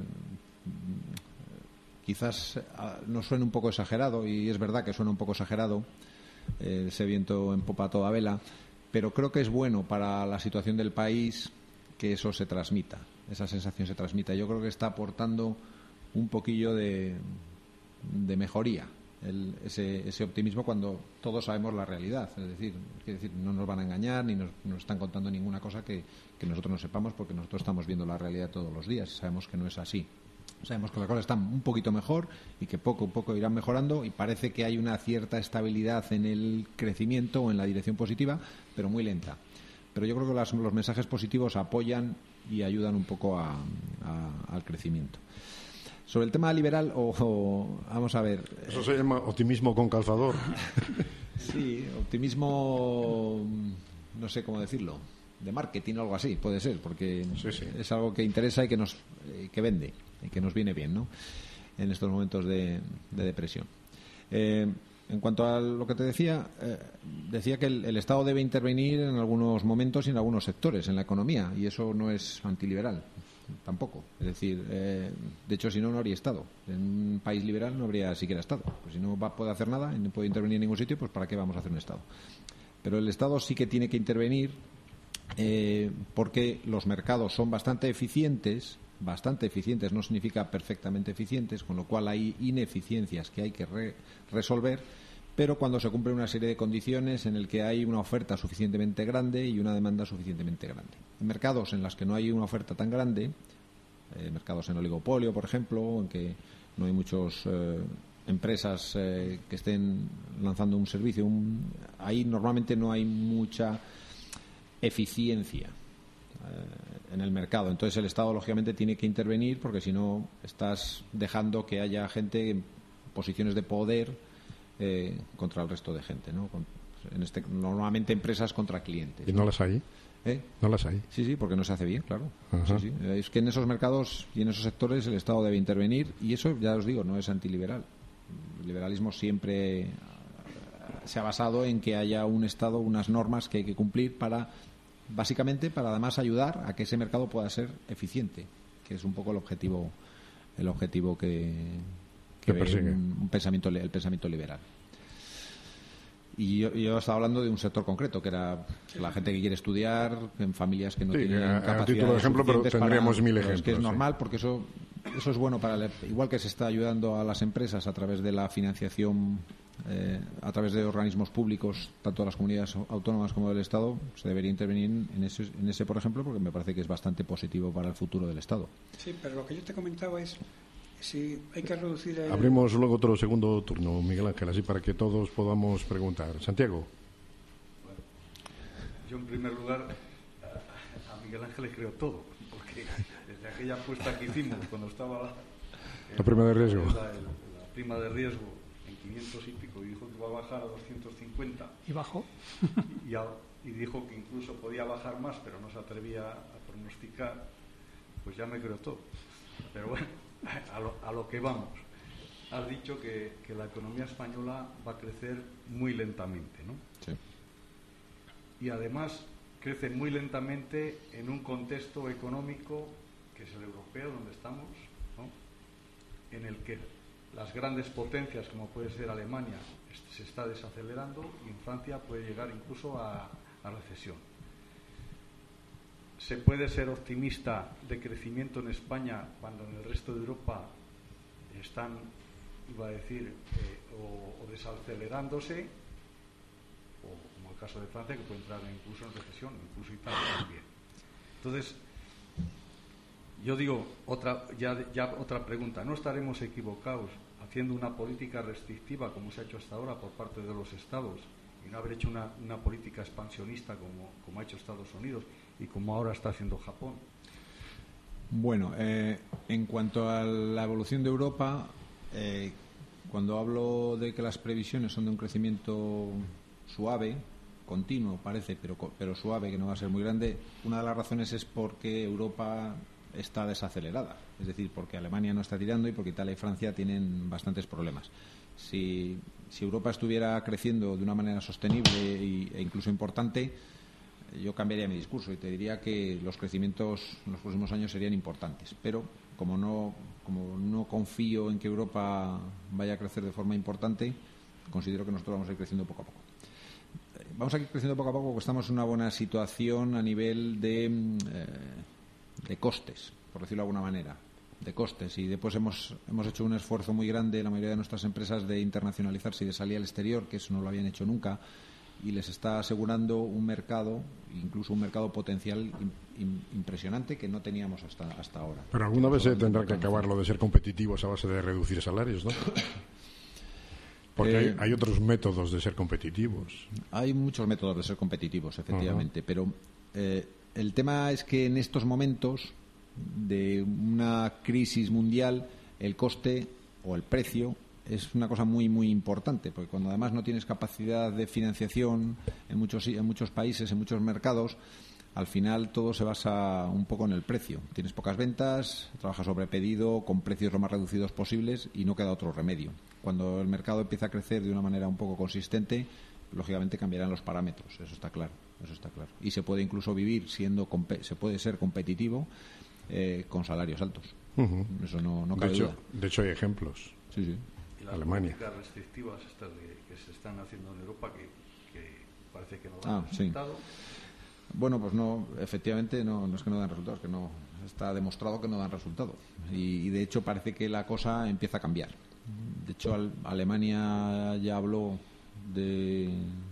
quizás nos suene un poco exagerado, y es verdad que suena un poco exagerado, eh, ese viento en popa a toda vela, pero creo que es bueno para la situación del país que eso se transmita. esa sensación se transmita. Yo creo que está aportando un poquillo de, de mejoría el, ese, ese optimismo cuando todos sabemos la realidad. Es decir, quiere decir, no nos van a engañar ni nos, nos están contando ninguna cosa que, que nosotros no sepamos, porque nosotros estamos viendo la realidad todos los días y sabemos que no es así. Sabemos que las cosas están un poquito mejor y que poco a poco irán mejorando, y parece que hay una cierta estabilidad en el crecimiento o en la dirección positiva, pero muy lenta. Pero yo creo que las, los mensajes positivos apoyan y ayudan un poco a, a, al crecimiento. Sobre el tema liberal, o, o vamos a ver. Eso se llama optimismo con calzador. Sí, optimismo, no sé cómo decirlo, de marketing o algo así, puede ser, porque sí, sí. es algo que interesa y que nos eh, que vende y que nos viene bien, ¿no? En estos momentos de, de depresión. Eh, en cuanto a lo que te decía, eh, decía que el, el Estado debe intervenir en algunos momentos y en algunos sectores en la economía, y eso no es antiliberal tampoco. Es decir, eh, de hecho, si no, no habría Estado. En un país liberal no habría siquiera Estado. Pues si no va, puede hacer nada y no puede intervenir en ningún sitio, pues ¿para qué vamos a hacer un Estado? Pero el Estado sí que tiene que intervenir eh, porque los mercados son bastante eficientes. Bastante eficientes no significa perfectamente eficientes, con lo cual hay ineficiencias que hay que re resolver, pero cuando se cumple una serie de condiciones en el que hay una oferta suficientemente grande y una demanda suficientemente grande. En mercados en los que no hay una oferta tan grande, eh, mercados en oligopolio, por ejemplo, en que no hay muchas eh, empresas eh, que estén lanzando un servicio, un, ahí normalmente no hay mucha eficiencia en el mercado. Entonces el Estado lógicamente tiene que intervenir, porque si no estás dejando que haya gente en posiciones de poder eh, contra el resto de gente, ¿no? Con, en este, normalmente empresas contra clientes. ¿Y no las hay? ¿Eh? No las hay. Sí, sí, porque no se hace bien, claro. Ajá. Sí, sí. Es que en esos mercados y en esos sectores el Estado debe intervenir, y eso, ya os digo, no es antiliberal. El liberalismo siempre se ha basado en que haya un Estado, unas normas que hay que cumplir para, básicamente, para además ayudar a que ese mercado pueda ser eficiente, que es un poco el objetivo, el objetivo que, que ve un, un pensamiento, el pensamiento liberal. Y yo, yo estaba hablando de un sector concreto, que era la gente que quiere estudiar en familias que no sí, tienen a, capacidad a título de ejemplo, pero tendríamos para, mil pero ejemplos. Es que es sí. normal, porque eso eso es bueno para el, igual que se está ayudando a las empresas a través de la financiación eh, a través de organismos públicos, tanto de las comunidades autónomas como del Estado, se debería intervenir en ese, en ese, por ejemplo, porque me parece que es bastante positivo para el futuro del Estado. Sí, pero lo que yo te comentaba es si hay que reducir el... Abrimos luego otro segundo turno, Miguel Ángel, así para que todos podamos preguntar. Santiago. Bueno, yo en primer lugar a Miguel Ángel le creo todo, porque desde aquella apuesta que hicimos cuando estaba la, la prima de riesgo, la, la prima de riesgo en quinientos y pico, y dijo que iba a bajar a doscientos cincuenta y bajó y, a, y dijo que incluso podía bajar más, pero no se atrevía a pronosticar, pues ya me creo todo. Pero bueno, a lo, a lo que vamos. Has dicho que, que la economía española va a crecer muy lentamente, ¿no? Sí. Y además crece muy lentamente en un contexto económico que es el europeo, donde estamos, ¿no? En el que las grandes potencias, como puede ser Alemania, se está desacelerando, y en Francia puede llegar incluso a, a recesión. ¿Se puede ser optimista de crecimiento en España cuando en el resto de Europa están, iba a decir, eh, o, o desacelerándose, o como el caso de Francia, que puede entrar incluso en recesión, incluso Italia también? Entonces, yo digo otra, ya, ya otra pregunta. ¿No estaremos equivocados haciendo una política restrictiva como se ha hecho hasta ahora por parte de los Estados, y no haber hecho una, una política expansionista como, como ha hecho Estados Unidos y como ahora está haciendo Japón? Bueno, eh, en cuanto a la evolución de Europa, eh, cuando hablo de que las previsiones son de un crecimiento suave, continuo parece, pero, pero suave, que no va a ser muy grande, una de las razones es porque Europa está desacelerada, es decir, porque Alemania no está tirando y porque Italia y Francia tienen bastantes problemas. Si, si Europa estuviera creciendo de una manera sostenible y, e incluso importante, yo cambiaría mi discurso y te diría que los crecimientos en los próximos años serían importantes, pero como no, como no confío en que Europa vaya a crecer de forma importante, considero que nosotros vamos a ir creciendo poco a poco. Vamos a ir creciendo poco a poco porque estamos en una buena situación a nivel de, eh, de costes, por decirlo de alguna manera, de costes. Y después hemos, hemos hecho un esfuerzo muy grande, la mayoría de nuestras empresas, de internacionalizarse y de salir al exterior, que eso no lo habían hecho nunca, y les está asegurando un mercado, incluso un mercado potencial im, im, impresionante que no teníamos hasta, hasta ahora. Pero alguna vez se tendrá que acabar lo de ser competitivos a base de reducir salarios, ¿no? Porque eh, hay, hay otros métodos de ser competitivos. Hay muchos métodos de ser competitivos, efectivamente, uh-huh. pero eh, el tema es que en estos momentos de una crisis mundial, el coste o el precio es una cosa muy muy importante, porque cuando además no tienes capacidad de financiación en muchos en muchos países, en muchos mercados, al final todo se basa un poco en el precio. Tienes pocas ventas, trabajas sobre pedido, con precios lo más reducidos posibles y no queda otro remedio. Cuando el mercado empieza a crecer de una manera un poco consistente, lógicamente cambiarán los parámetros, eso está claro, eso está claro. Y se puede incluso vivir siendo se puede ser competitivo eh, con salarios altos. Uh-huh. Eso no, no cabe de hecho, duda. De hecho hay ejemplos. Sí, sí. Y las Alemania. políticas restrictivas estas de, que se están haciendo en Europa que, que parece que no dan ah, resultado. Sí. Bueno, pues no, efectivamente no, no es que no dan resultados, que no está demostrado que no dan resultado. Y, y de hecho parece que la cosa empieza a cambiar. De hecho, al, Alemania ya habló de,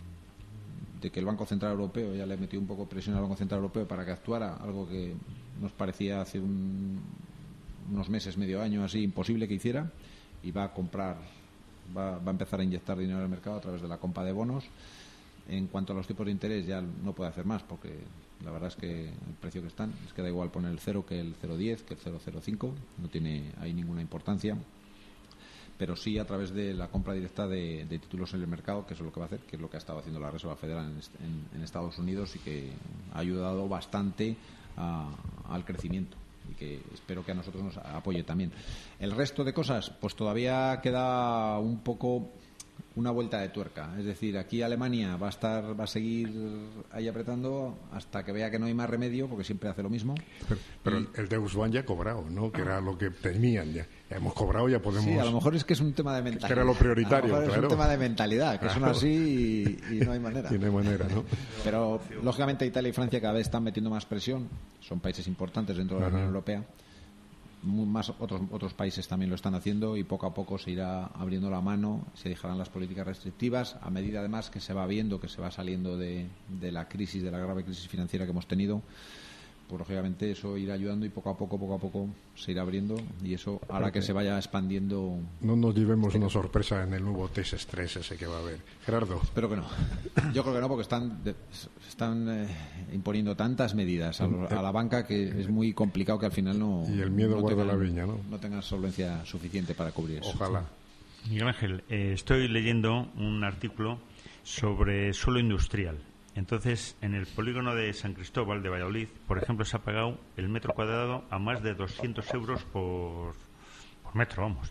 de que el Banco Central Europeo ya le metió un poco presión al Banco Central Europeo para que actuara, algo que nos parecía hace un, unos meses, medio año así, imposible que hiciera, y va a comprar, va, va a empezar a inyectar dinero al mercado a través de la compra de bonos. En cuanto a los tipos de interés, ya no puede hacer más, porque la verdad es que el precio que están, es que da igual poner el cero que el cero coma diez, que el cero coma cero cinco, no tiene ahí ninguna importancia. Pero sí a través de la compra directa de, de títulos en el mercado, que eso es lo que va a hacer, que es lo que ha estado haciendo la Reserva Federal en, en, en Estados Unidos y que ha ayudado bastante a, al crecimiento y que espero que a nosotros nos apoye también. El resto de cosas, pues todavía queda un poco una vuelta de tuerca, es decir, aquí Alemania va a estar, va a seguir ahí apretando hasta que vea que no hay más remedio, porque siempre hace lo mismo. Pero, pero y, el Deutsche Bank ya ha cobrado, ¿no? Que era lo que temían ya. Hemos cobrado, ya podemos. Sí, a lo mejor es que es un tema de mentalidad. Que era lo prioritario, a lo mejor claro. Es un tema de mentalidad, que claro. Son así y, y no hay manera. Y no hay manera, ¿no? Pero lógicamente Italia y Francia cada vez están metiendo más presión. Son países importantes dentro de la Unión Europea. Más otros otros países también lo están haciendo y poco a poco se irá abriendo la mano, se dejarán las políticas restrictivas a medida además que se va viendo que se va saliendo de, de la crisis, de la grave crisis financiera que hemos tenido. Pues lógicamente eso irá ayudando y poco a poco, poco a poco se irá abriendo y eso hará okay. que se vaya expandiendo. No nos llevemos una sorpresa en el nuevo test estrés ese que va a haber. Gerardo. Espero que no. Yo creo que no, porque están de, están eh, imponiendo tantas medidas a, lo, a la banca que es muy complicado que al final no. Y el miedo no guarda tengan, la viña, ¿no? No tengan solvencia suficiente para cubrir eso. Ojalá. Miguel Ángel, eh, estoy leyendo un artículo sobre suelo industrial. Entonces, en el polígono de San Cristóbal de Valladolid, por ejemplo, se ha pagado el metro cuadrado a más de doscientos euros por, por metro, vamos.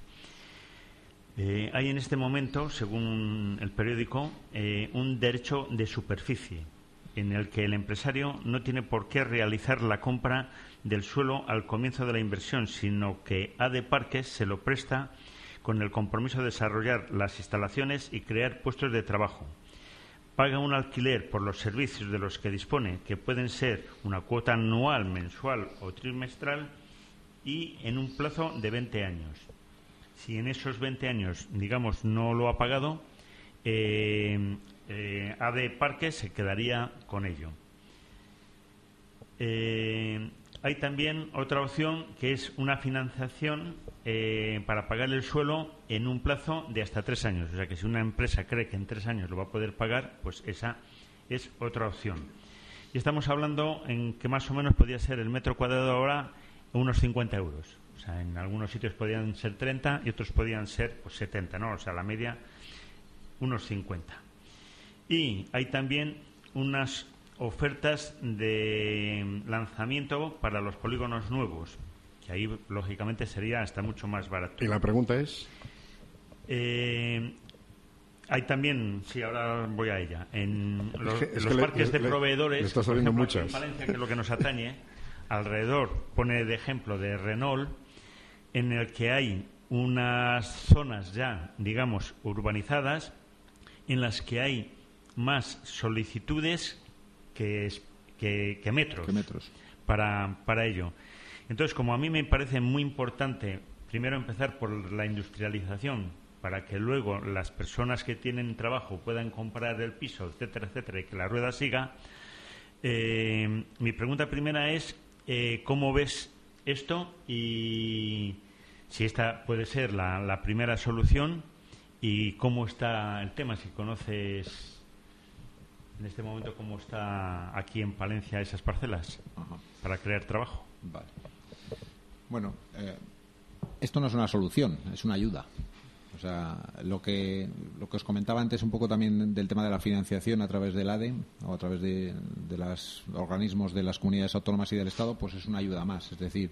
Eh, hay en este momento, según el periódico, eh, un derecho de superficie en el que el empresario no tiene por qué realizar la compra del suelo al comienzo de la inversión, sino que A D Parques se lo presta con el compromiso de desarrollar las instalaciones y crear puestos de trabajo. Paga un alquiler por los servicios de los que dispone, que pueden ser una cuota anual, mensual o trimestral, y en un plazo de veinte años. Si en esos veinte años, digamos, no lo ha pagado, eh, eh, A D Parques se quedaría con ello. Eh, hay también otra opción que es una financiación eh, para pagar el suelo en un plazo de hasta tres años. O sea que si una empresa cree que en tres años lo va a poder pagar, pues esa es otra opción. Y estamos hablando en que más o menos podría ser el metro cuadrado ahora unos cincuenta euros. O sea, en algunos sitios podían ser treinta y otros podían ser pues, setenta, ¿no? O sea, la media unos cincuenta. Y hay también unas ofertas de lanzamiento para los polígonos nuevos, que ahí lógicamente sería hasta mucho más barato. ¿Y la pregunta es? Eh, hay también, sí, ahora voy a ella, en los, es que, es los que parques le, de le, proveedores, le está por ejemplo, muchas. en Valencia, que es lo que nos atañe, alrededor, pone de ejemplo de Renault, en el que hay unas zonas ya, digamos, urbanizadas, en las que hay más solicitudes que, que, que metros, ¿Qué metros? Para, para ello. Entonces, como a mí me parece muy importante, primero empezar por la industrialización, para que luego las personas que tienen trabajo puedan comprar el piso, etcétera, etcétera, y que la rueda siga, eh, mi pregunta primera es, eh, ¿cómo ves esto? Y si esta puede ser la, la primera solución, y cómo está el tema, si conoces en este momento cómo está aquí en Palencia esas parcelas. Ajá. Para crear trabajo. Vale. Bueno, eh, esto no es una solución, es una ayuda. O sea, lo que lo que os comentaba antes un poco también del tema de la financiación a través del A D E o a través de, de los organismos de las comunidades autónomas y del Estado, pues es una ayuda más. Es decir,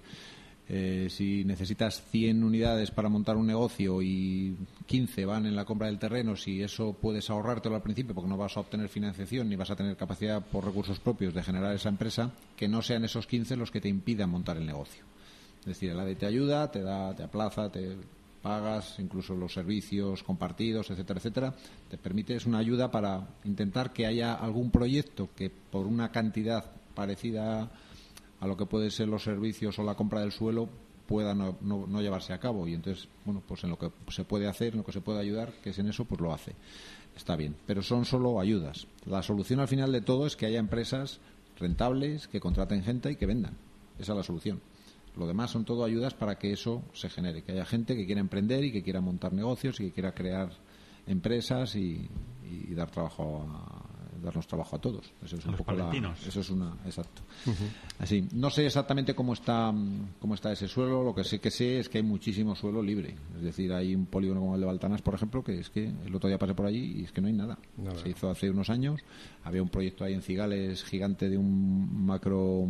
eh, si necesitas cien unidades para montar un negocio y quince van en la compra del terreno, si eso puedes ahorrártelo al principio porque no vas a obtener financiación ni vas a tener capacidad por recursos propios de generar esa empresa, que no sean esos quince los que te impidan montar el negocio. Es decir, el A D E te ayuda, te da, te aplaza, te pagas, incluso los servicios compartidos, etcétera, etcétera. Te permite, es una ayuda para intentar que haya algún proyecto que por una cantidad parecida a lo que pueden ser los servicios o la compra del suelo pueda no, no, no llevarse a cabo. Y entonces, bueno, pues en lo que se puede hacer, en lo que se puede ayudar, que es en eso, pues lo hace. Está bien, pero son solo ayudas. La solución al final de todo es que haya empresas rentables, que contraten gente y que vendan. Esa es la solución. Lo demás son todo ayudas para que eso se genere, que haya gente que quiera emprender y que quiera montar negocios y que quiera crear empresas y, y dar trabajo a, darnos trabajo a todos. Eso es un Los poco la, eso es una, exacto. Uh-huh. Así, no sé exactamente cómo está cómo está ese suelo. Lo que sí que sé es que hay muchísimo suelo libre. Es decir, hay un polígono como el de Baltanas, por ejemplo, que es que el otro día pasé por allí y es que no hay nada. nada. Se hizo hace unos años. Había un proyecto ahí en Cigales gigante de un macro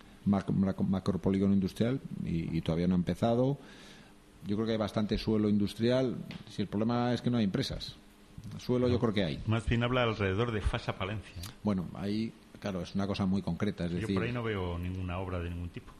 macropolígono industrial y, y todavía no ha empezado. Yo creo que hay bastante suelo industrial. Si el problema es que no hay empresas, suelo no, yo creo que hay. Más bien habla alrededor de Fasa Palencia, ¿eh? Bueno, ahí, claro, es una cosa muy concreta. Es yo decir, por ahí no veo ninguna obra de ningún tipo.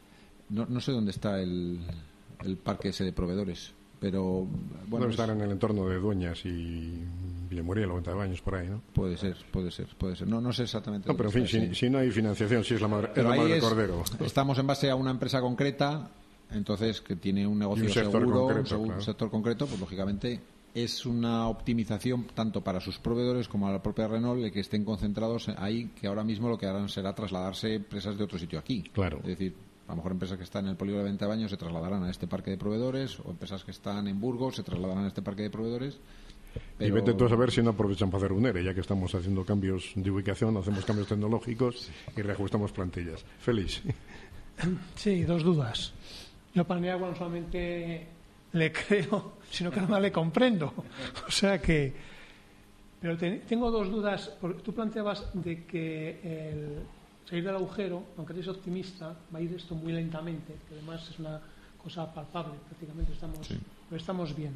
No, no sé dónde está el, el parque ese de proveedores, pero bueno, debe estar en el entorno de Dueñas y Villamuriel o Ventabaños por ahí, ¿no? Puede ser, puede ser, puede ser. No, no sé exactamente. No, pero en fin, si, si no hay financiación, si es la madre, es la madre es, cordero. Estamos en base a una empresa concreta, entonces que tiene un negocio un sector seguro, concreto, un claro. sector concreto, pues lógicamente es una optimización tanto para sus proveedores como a la propia Renault de que estén concentrados ahí, que ahora mismo lo que harán será trasladarse empresas de otro sitio aquí. Claro. Es decir, a lo mejor empresas que están en el polígono de Ventabaños se trasladarán a este parque de proveedores, o empresas que están en Burgos se trasladarán a este parque de proveedores. Pero... Y vete tú a saber si no aprovechan para hacer un ERE, ya que estamos haciendo cambios de ubicación, hacemos cambios tecnológicos y reajustamos plantillas. Félix. Sí, dos dudas. Yo Paniagua no solamente le creo, sino que además le comprendo. O sea que... Pero te, tengo dos dudas, porque tú planteabas de que el salir del agujero, aunque eres optimista, va a ir esto muy lentamente, que además es una cosa palpable, prácticamente estamos, sí. lo estamos viendo.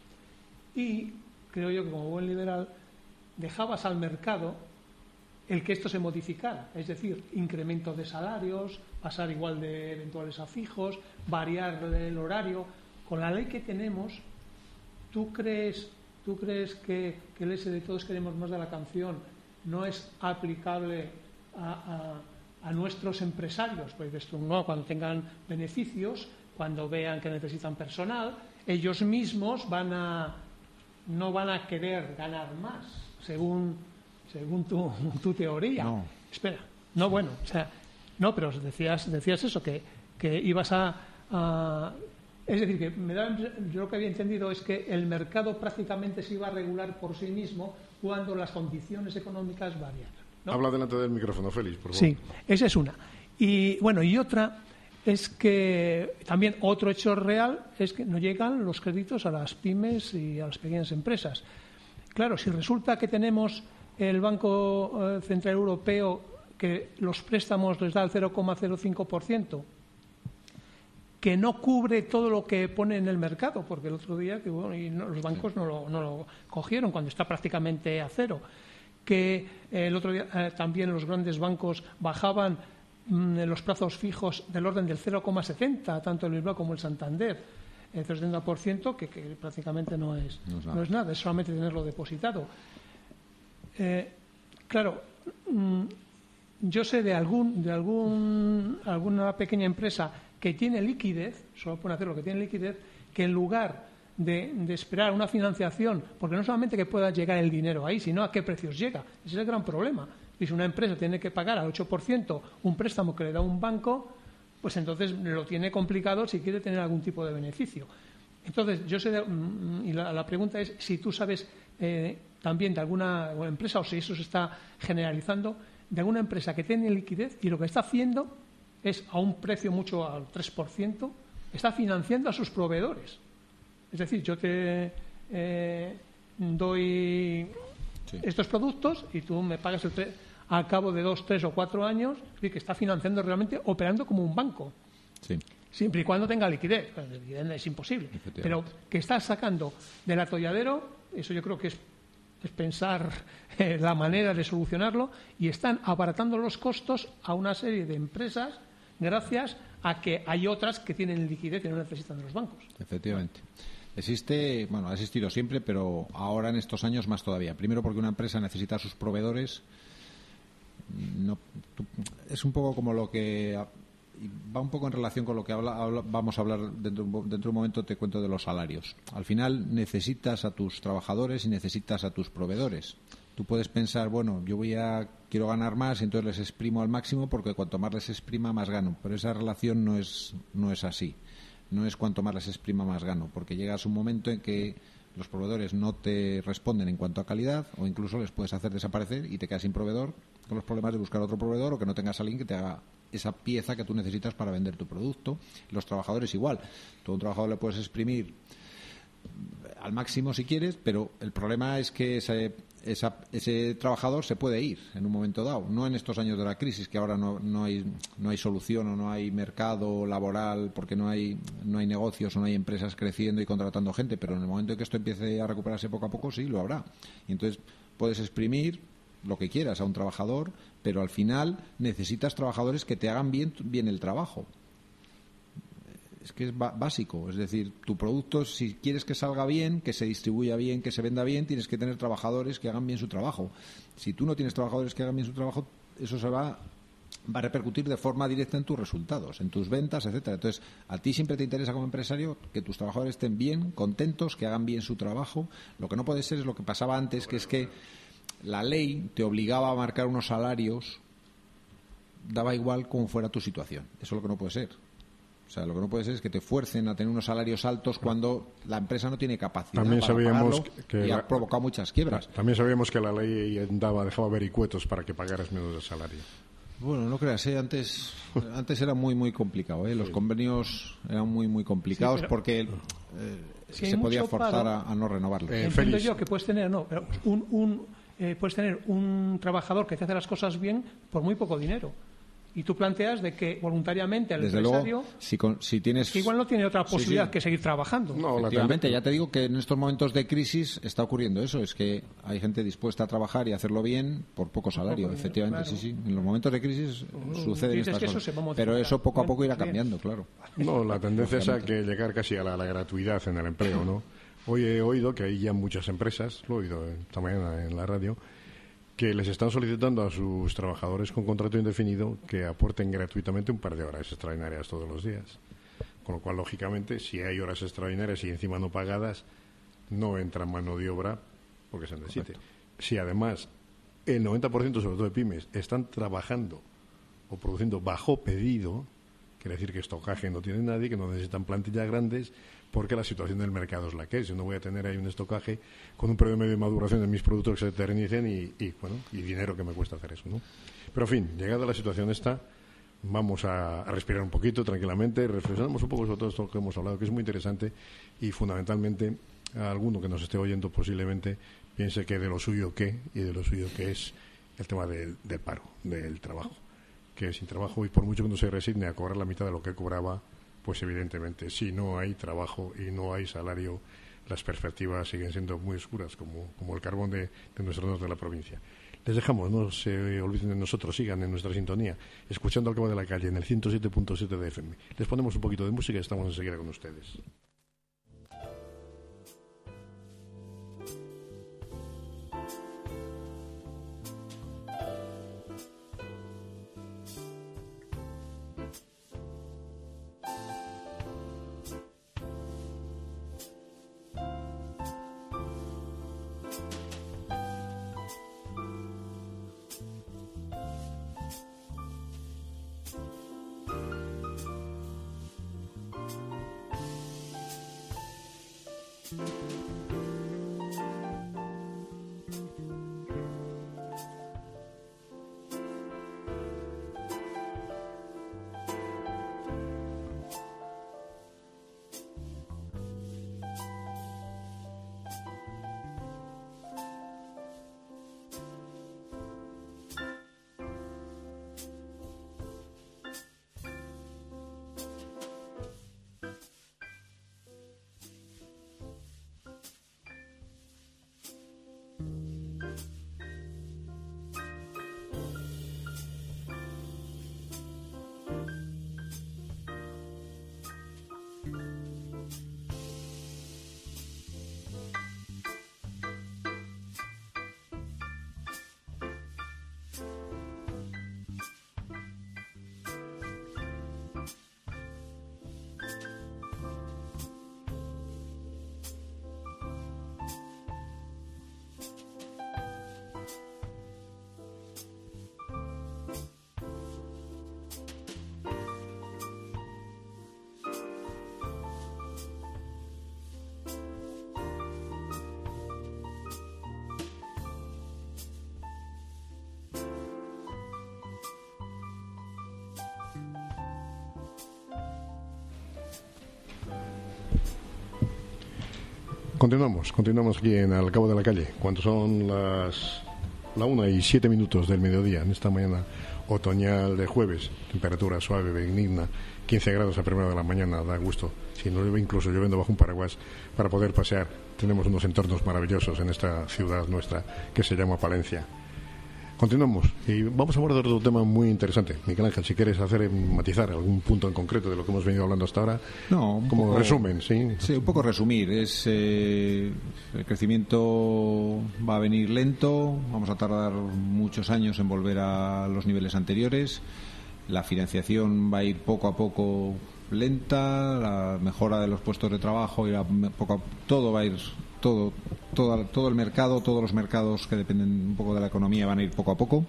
Y creo yo que como buen liberal dejabas al mercado el que esto se modificara, es decir, incremento de salarios, pasar igual de eventuales a fijos, variar el horario. Con la ley que tenemos, ¿tú crees, tú crees que, que el ese de todos queremos más de la canción no es aplicable a, a, a nuestros empresarios? Pues esto, no, cuando tengan beneficios, cuando vean que necesitan personal, ellos mismos van a no van a querer ganar más, según según tu, tu teoría. No. Espera, no, bueno, o sea, no, pero decías decías eso, que, que ibas a, a... Es decir, que me da, yo lo que había entendido es que el mercado prácticamente se iba a regular por sí mismo cuando las condiciones económicas variaran, ¿no? Habla delante del micrófono, Félix, por favor. Sí, esa es una. Y bueno, y otra es que también otro hecho real es que no llegan los créditos a las pymes y a las pequeñas empresas. Claro, si resulta que tenemos el Banco Central Europeo que los préstamos les da el cero coma cero cinco por ciento, que no cubre todo lo que pone en el mercado, porque el otro día que bueno, y no, los bancos no lo, no lo cogieron cuando está prácticamente a cero, que eh, el otro día eh, también los grandes bancos bajaban los plazos fijos del orden del cero coma setenta, tanto el Bilbao como el Santander, el setenta por ciento, que, que prácticamente no es, no es, no es nada, es solamente tenerlo depositado. Eh, claro, mmm, yo sé de algún de algún alguna pequeña empresa que tiene liquidez, solo pueden hacer lo que tiene liquidez, que en lugar de, de esperar una financiación, porque no solamente que pueda llegar el dinero ahí, sino a qué precios llega. Ese es el gran problema. Y si una empresa tiene que pagar al ocho por ciento un préstamo que le da un banco, pues entonces lo tiene complicado si quiere tener algún tipo de beneficio. Entonces, yo sé, de, y la, la pregunta es si tú sabes eh, también de alguna empresa, o si eso se está generalizando, de alguna empresa que tiene liquidez y lo que está haciendo es a un precio mucho al tres por ciento, está financiando a sus proveedores. Es decir, yo te eh, doy sí. estos productos y tú me pagas el tre- al cabo de dos, tres o cuatro años, y que está financiando realmente, operando como un banco. Sí. Siempre y cuando tenga liquidez. La liquidez es imposible. Pero que está sacando del atolladero, eso yo creo que es, es pensar eh, la manera de solucionarlo, y están abaratando los costos a una serie de empresas gracias a que hay otras que tienen liquidez y no necesitan de los bancos. Efectivamente. Existe, bueno, ha existido siempre, pero ahora en estos años más todavía. Primero porque una empresa necesita a sus proveedores. No, es un poco como lo que va un poco en relación con lo que habla, habla, vamos a hablar dentro, dentro de un momento. Te cuento de los salarios. Al final necesitas a tus trabajadores y necesitas a tus proveedores. Tú puedes pensar, bueno, yo voy a quiero ganar más y entonces les exprimo al máximo porque cuanto más les exprima más gano, pero esa relación no es no es así. No es cuanto más les exprima más gano, porque llegas un momento en que los proveedores no te responden en cuanto a calidad, o incluso les puedes hacer desaparecer y te quedas sin proveedor, con los problemas de buscar otro proveedor o que no tengas a alguien que te haga esa pieza que tú necesitas para vender tu producto. Los trabajadores igual. Tú a un trabajador le puedes exprimir al máximo si quieres, pero el problema es que ese, esa, ese trabajador se puede ir en un momento dado. No en estos años de la crisis, que ahora no, no hay no hay solución o no hay mercado laboral porque no hay no hay negocios o no hay empresas creciendo y contratando gente, pero en el momento en que esto empiece a recuperarse poco a poco, sí, lo habrá. Y entonces puedes exprimir lo que quieras a un trabajador, pero al final necesitas trabajadores que te hagan bien, bien el trabajo. Es que es básico, es decir, tu producto, si quieres que salga bien, que se distribuya bien, que se venda bien, tienes que tener trabajadores que hagan bien su trabajo. Si tú no tienes trabajadores que hagan bien su trabajo, eso se va, va a repercutir de forma directa en tus resultados, en tus ventas, etcétera. Entonces, a ti siempre te interesa como empresario que tus trabajadores estén bien, contentos, que hagan bien su trabajo. Lo que no puede ser es lo que pasaba antes, que es que la ley te obligaba a marcar unos salarios, daba igual cómo fuera tu situación. Eso es lo que no puede ser. O sea, lo que no puede ser es que te fuercen a tener unos salarios altos cuando la empresa no tiene capacidad también para sabíamos pagarlo que y ha la, provocado muchas quiebras. También sabíamos que la ley daba, dejaba vericuetos para que pagaras menos de salario. Bueno, no creas, ¿eh? antes antes era muy muy complicado, ¿eh? Los sí. convenios eran muy muy complicados sí, pero, porque eh, si se podía forzar a, a no renovarlos. Eh, Entiendo yo que puedes tener no, un, un eh, puedes tener un trabajador que te hace las cosas bien por muy poco dinero. Y tú planteas de que voluntariamente el Desde empresario luego, si, con, si tienes... que igual no tiene otra posibilidad sí, sí. que seguir trabajando. No, efectivamente, ya te digo que en estos momentos de crisis está ocurriendo eso, es que hay gente dispuesta a trabajar y hacerlo bien por poco salario, poco efectivamente, dinero, claro. sí, sí. En los momentos de crisis uh, suceden estas cosas. Eso pero eso poco a poco irá cambiando, claro. No, la tendencia es a que llegar casi a la, la gratuidad en el empleo, ¿no? Hoy he oído que hay ya muchas empresas, lo he oído esta mañana en la radio, que les están solicitando a sus trabajadores con contrato indefinido que aporten gratuitamente un par de horas extraordinarias todos los días. Con lo cual, lógicamente, si hay horas extraordinarias y encima no pagadas, no entra mano de obra porque se necesite. Correcto. Si además el noventa por ciento, sobre todo de pymes, están trabajando o produciendo bajo pedido, quiere decir que estocaje no tiene nadie, que no necesitan plantillas grandes, porque la situación del mercado es la que es. Yo no voy a tener ahí un estocaje con un periodo medio de maduración de mis productos que se eternicen y, y, bueno, y dinero que me cuesta hacer eso, ¿no? Pero, en fin, llegada a la situación esta, vamos a, a respirar un poquito tranquilamente, reflexionamos un poco sobre todo esto que hemos hablado, que es muy interesante y, fundamentalmente, a alguno que nos esté oyendo posiblemente piense que de lo suyo qué y de lo suyo que es el tema del, del paro, del trabajo. Que sin trabajo, y por mucho que uno se resigne a cobrar la mitad de lo que cobraba, pues evidentemente si no hay trabajo y no hay salario, las perspectivas siguen siendo muy oscuras, como, como el carbón de, de nuestro norte de la provincia. Les dejamos, no se olviden de nosotros, sigan en nuestra sintonía, escuchando Al Cabo de la Calle en el ciento siete punto siete de F M. Les ponemos un poquito de música y estamos enseguida con ustedes. Continuamos, continuamos aquí en Al Cabo de la Calle, cuando son las la una y siete minutos del mediodía, en esta mañana otoñal de jueves, temperatura suave, benigna, quince grados a primera de la mañana, da gusto, si no llueve, incluso lloviendo bajo un paraguas, para poder pasear. Tenemos unos entornos maravillosos en esta ciudad nuestra que se llama Palencia. Continuamos y vamos a abordar otro tema muy interesante. Miguel Ángel, si quieres hacer matizar algún punto en concreto de lo que hemos venido hablando hasta ahora, no, como poco, resumen, ¿sí? Sí, un poco resumir. Es eh, el crecimiento va a venir lento, vamos a tardar muchos años en volver a los niveles anteriores. La financiación va a ir poco a poco lenta, la mejora de los puestos de trabajo y la, poco a, todo va a ir todo todo todo el mercado, todos los mercados que dependen un poco de la economía van a ir poco a poco,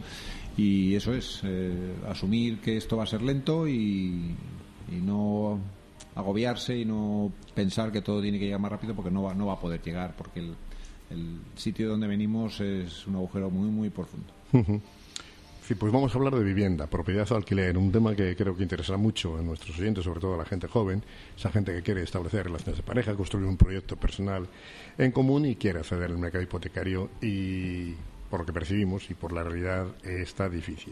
y eso es eh, asumir que esto va a ser lento y, y no agobiarse y no pensar que todo tiene que llegar más rápido, porque no va no va a poder llegar, porque el, el sitio donde venimos es un agujero muy muy profundo. Uh-huh. Sí, pues vamos a hablar de vivienda, propiedad o alquiler, un tema que creo que interesará mucho a nuestros oyentes, sobre todo a la gente joven, esa gente que quiere establecer relaciones de pareja, construir un proyecto personal en común y quiere acceder al mercado hipotecario, y por lo que percibimos y por la realidad está difícil.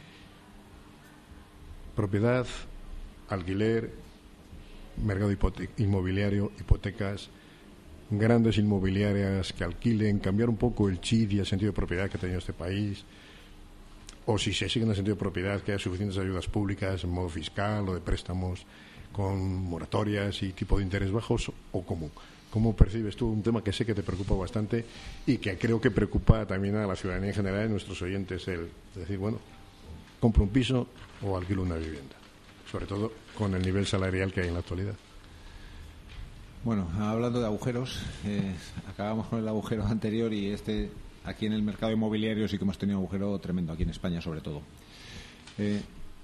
Propiedad, alquiler, mercado hipote- inmobiliario, hipotecas, grandes inmobiliarias que alquilen, cambiar un poco el chip y el sentido de propiedad que ha tenido este país. O si se sigue en el sentido de propiedad, que haya suficientes ayudas públicas en modo fiscal o de préstamos con moratorias y tipo de interés bajos, o cómo. ¿Cómo percibes tú un tema que sé que te preocupa bastante y que creo que preocupa también a la ciudadanía en general, a nuestros oyentes, el decir, bueno, compro un piso o alquilo una vivienda? Sobre todo con el nivel salarial que hay en la actualidad. Bueno, hablando de agujeros, eh, acabamos con el agujero anterior, y este... Aquí en el mercado inmobiliario sí que hemos tenido un agujero tremendo, aquí en España sobre todo. Eh,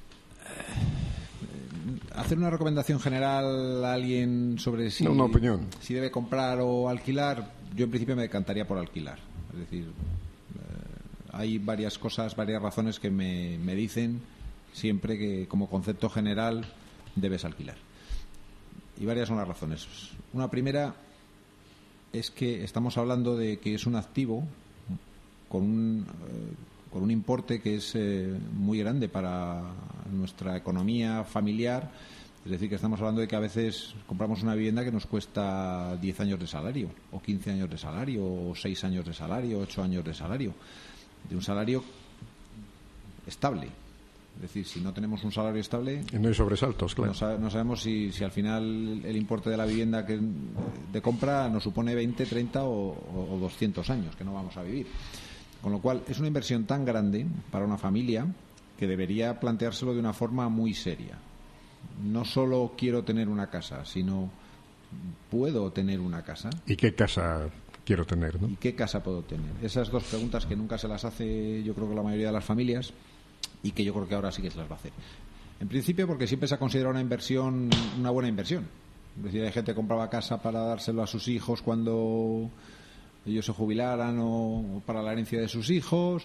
hacer una recomendación general a alguien sobre si, no, una opinión. si debe comprar o alquilar, yo en principio me decantaría por alquilar. Es decir, eh, hay varias cosas, varias razones que me, me dicen siempre que como concepto general debes alquilar. Y varias son las razones. Una primera es que estamos hablando de que es un activo con un, eh, con un importe que es eh, muy grande para nuestra economía familiar. Es decir, que estamos hablando de que a veces compramos una vivienda que nos cuesta diez años de salario, o quince años de salario, o seis años de salario, ocho años de salario, de un salario estable. Es decir, si no tenemos un salario estable... Y no hay sobresaltos, claro. No, sab- no sabemos si, si al final el importe de la vivienda que de compra nos supone veinte, treinta o, o doscientos años que no vamos a vivir. Con lo cual, es una inversión tan grande para una familia que debería planteárselo de una forma muy seria. No solo quiero tener una casa, sino puedo tener una casa. ¿Y qué casa quiero tener, no? ¿Y qué casa puedo tener? Esas dos preguntas que nunca se las hace, yo creo que la mayoría de las familias, y que yo creo que ahora sí que se las va a hacer. En principio porque siempre se ha considerado una inversión, una buena inversión. Es decir, hay gente que compraba casa para dárselo a sus hijos cuando ellos se jubilaran o, o para la herencia de sus hijos.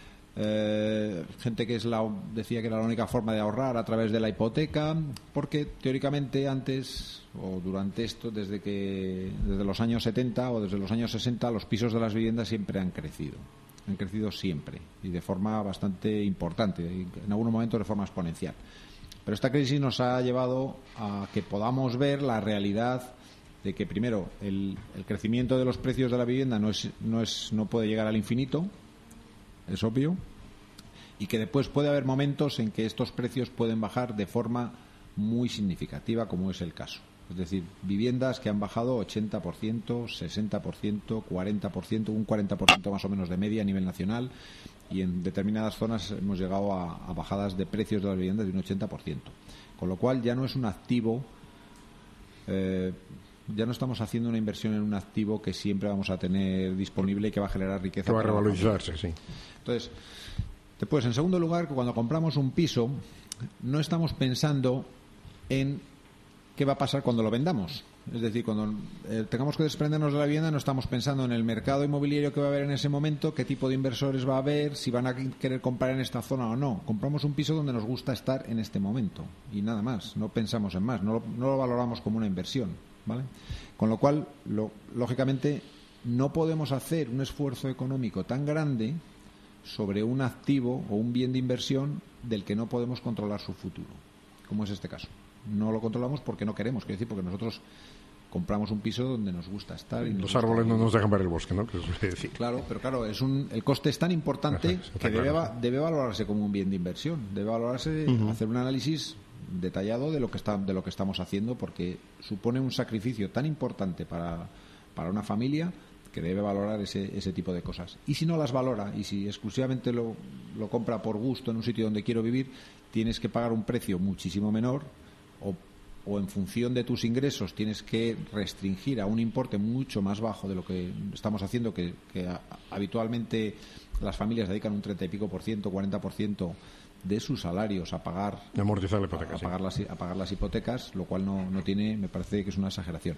Eh, gente que es la, decía que era la única forma de ahorrar a través de la hipoteca, porque teóricamente antes o durante esto, desde que desde los años setenta o desde los años sesenta, los pisos de las viviendas siempre han crecido. Han crecido siempre y de forma bastante importante, en algunos momentos de forma exponencial. Pero esta crisis nos ha llevado a que podamos ver la realidad de que, primero, el, el crecimiento de los precios de la vivienda no es, no es, no puede llegar al infinito, es obvio, y que después puede haber momentos en que estos precios pueden bajar de forma muy significativa, como es el caso. Es decir, viviendas que han bajado ochenta por ciento, sesenta por ciento, cuarenta por ciento, un cuarenta por ciento más o menos de media a nivel nacional, y en determinadas zonas hemos llegado a, a bajadas de precios de las viviendas de un ochenta por ciento. Con lo cual ya no es un activo, eh, ya no estamos haciendo una inversión en un activo que siempre vamos a tener disponible y que va a generar riqueza. Que va a revalorizarse, sí. Entonces, después, en segundo lugar, cuando compramos un piso, no estamos pensando en qué va a pasar cuando lo vendamos. Es decir, cuando eh, tengamos que desprendernos de la vivienda, no estamos pensando en el mercado inmobiliario que va a haber en ese momento, qué tipo de inversores va a haber, si van a querer comprar en esta zona o no. Compramos un piso donde nos gusta estar en este momento y nada más. No pensamos en más, no lo, no lo valoramos como una inversión, ¿vale? Con lo cual, lo, lógicamente, no podemos hacer un esfuerzo económico tan grande sobre un activo o un bien de inversión del que no podemos controlar su futuro, como es este caso. No lo controlamos porque no queremos, quiero decir, porque nosotros compramos un piso donde nos gusta estar. Y nos Los árboles no nos dejan ver el bosque, ¿no? Que suele decir. Claro, pero claro, es un, el coste es tan importante Ajá, que debe, claro. debe valorarse como un bien de inversión. Debe valorarse, uh-huh. hacer un análisis detallado de lo que está, de lo que estamos haciendo, porque supone un sacrificio tan importante para, para una familia que debe valorar ese, ese tipo de cosas. Y si no las valora, y si exclusivamente lo, lo compra por gusto en un sitio donde quiero vivir, tienes que pagar un precio muchísimo menor, o o en función de tus ingresos tienes que restringir a un importe mucho más bajo de lo que estamos haciendo, que, que a, habitualmente las familias dedican un treinta y pico por ciento, cuarenta por ciento de sus salarios a pagar, amortizar la hipoteca, a, a, sí. pagar las, a pagar las hipotecas, lo cual no, no tiene, me parece que es una exageración.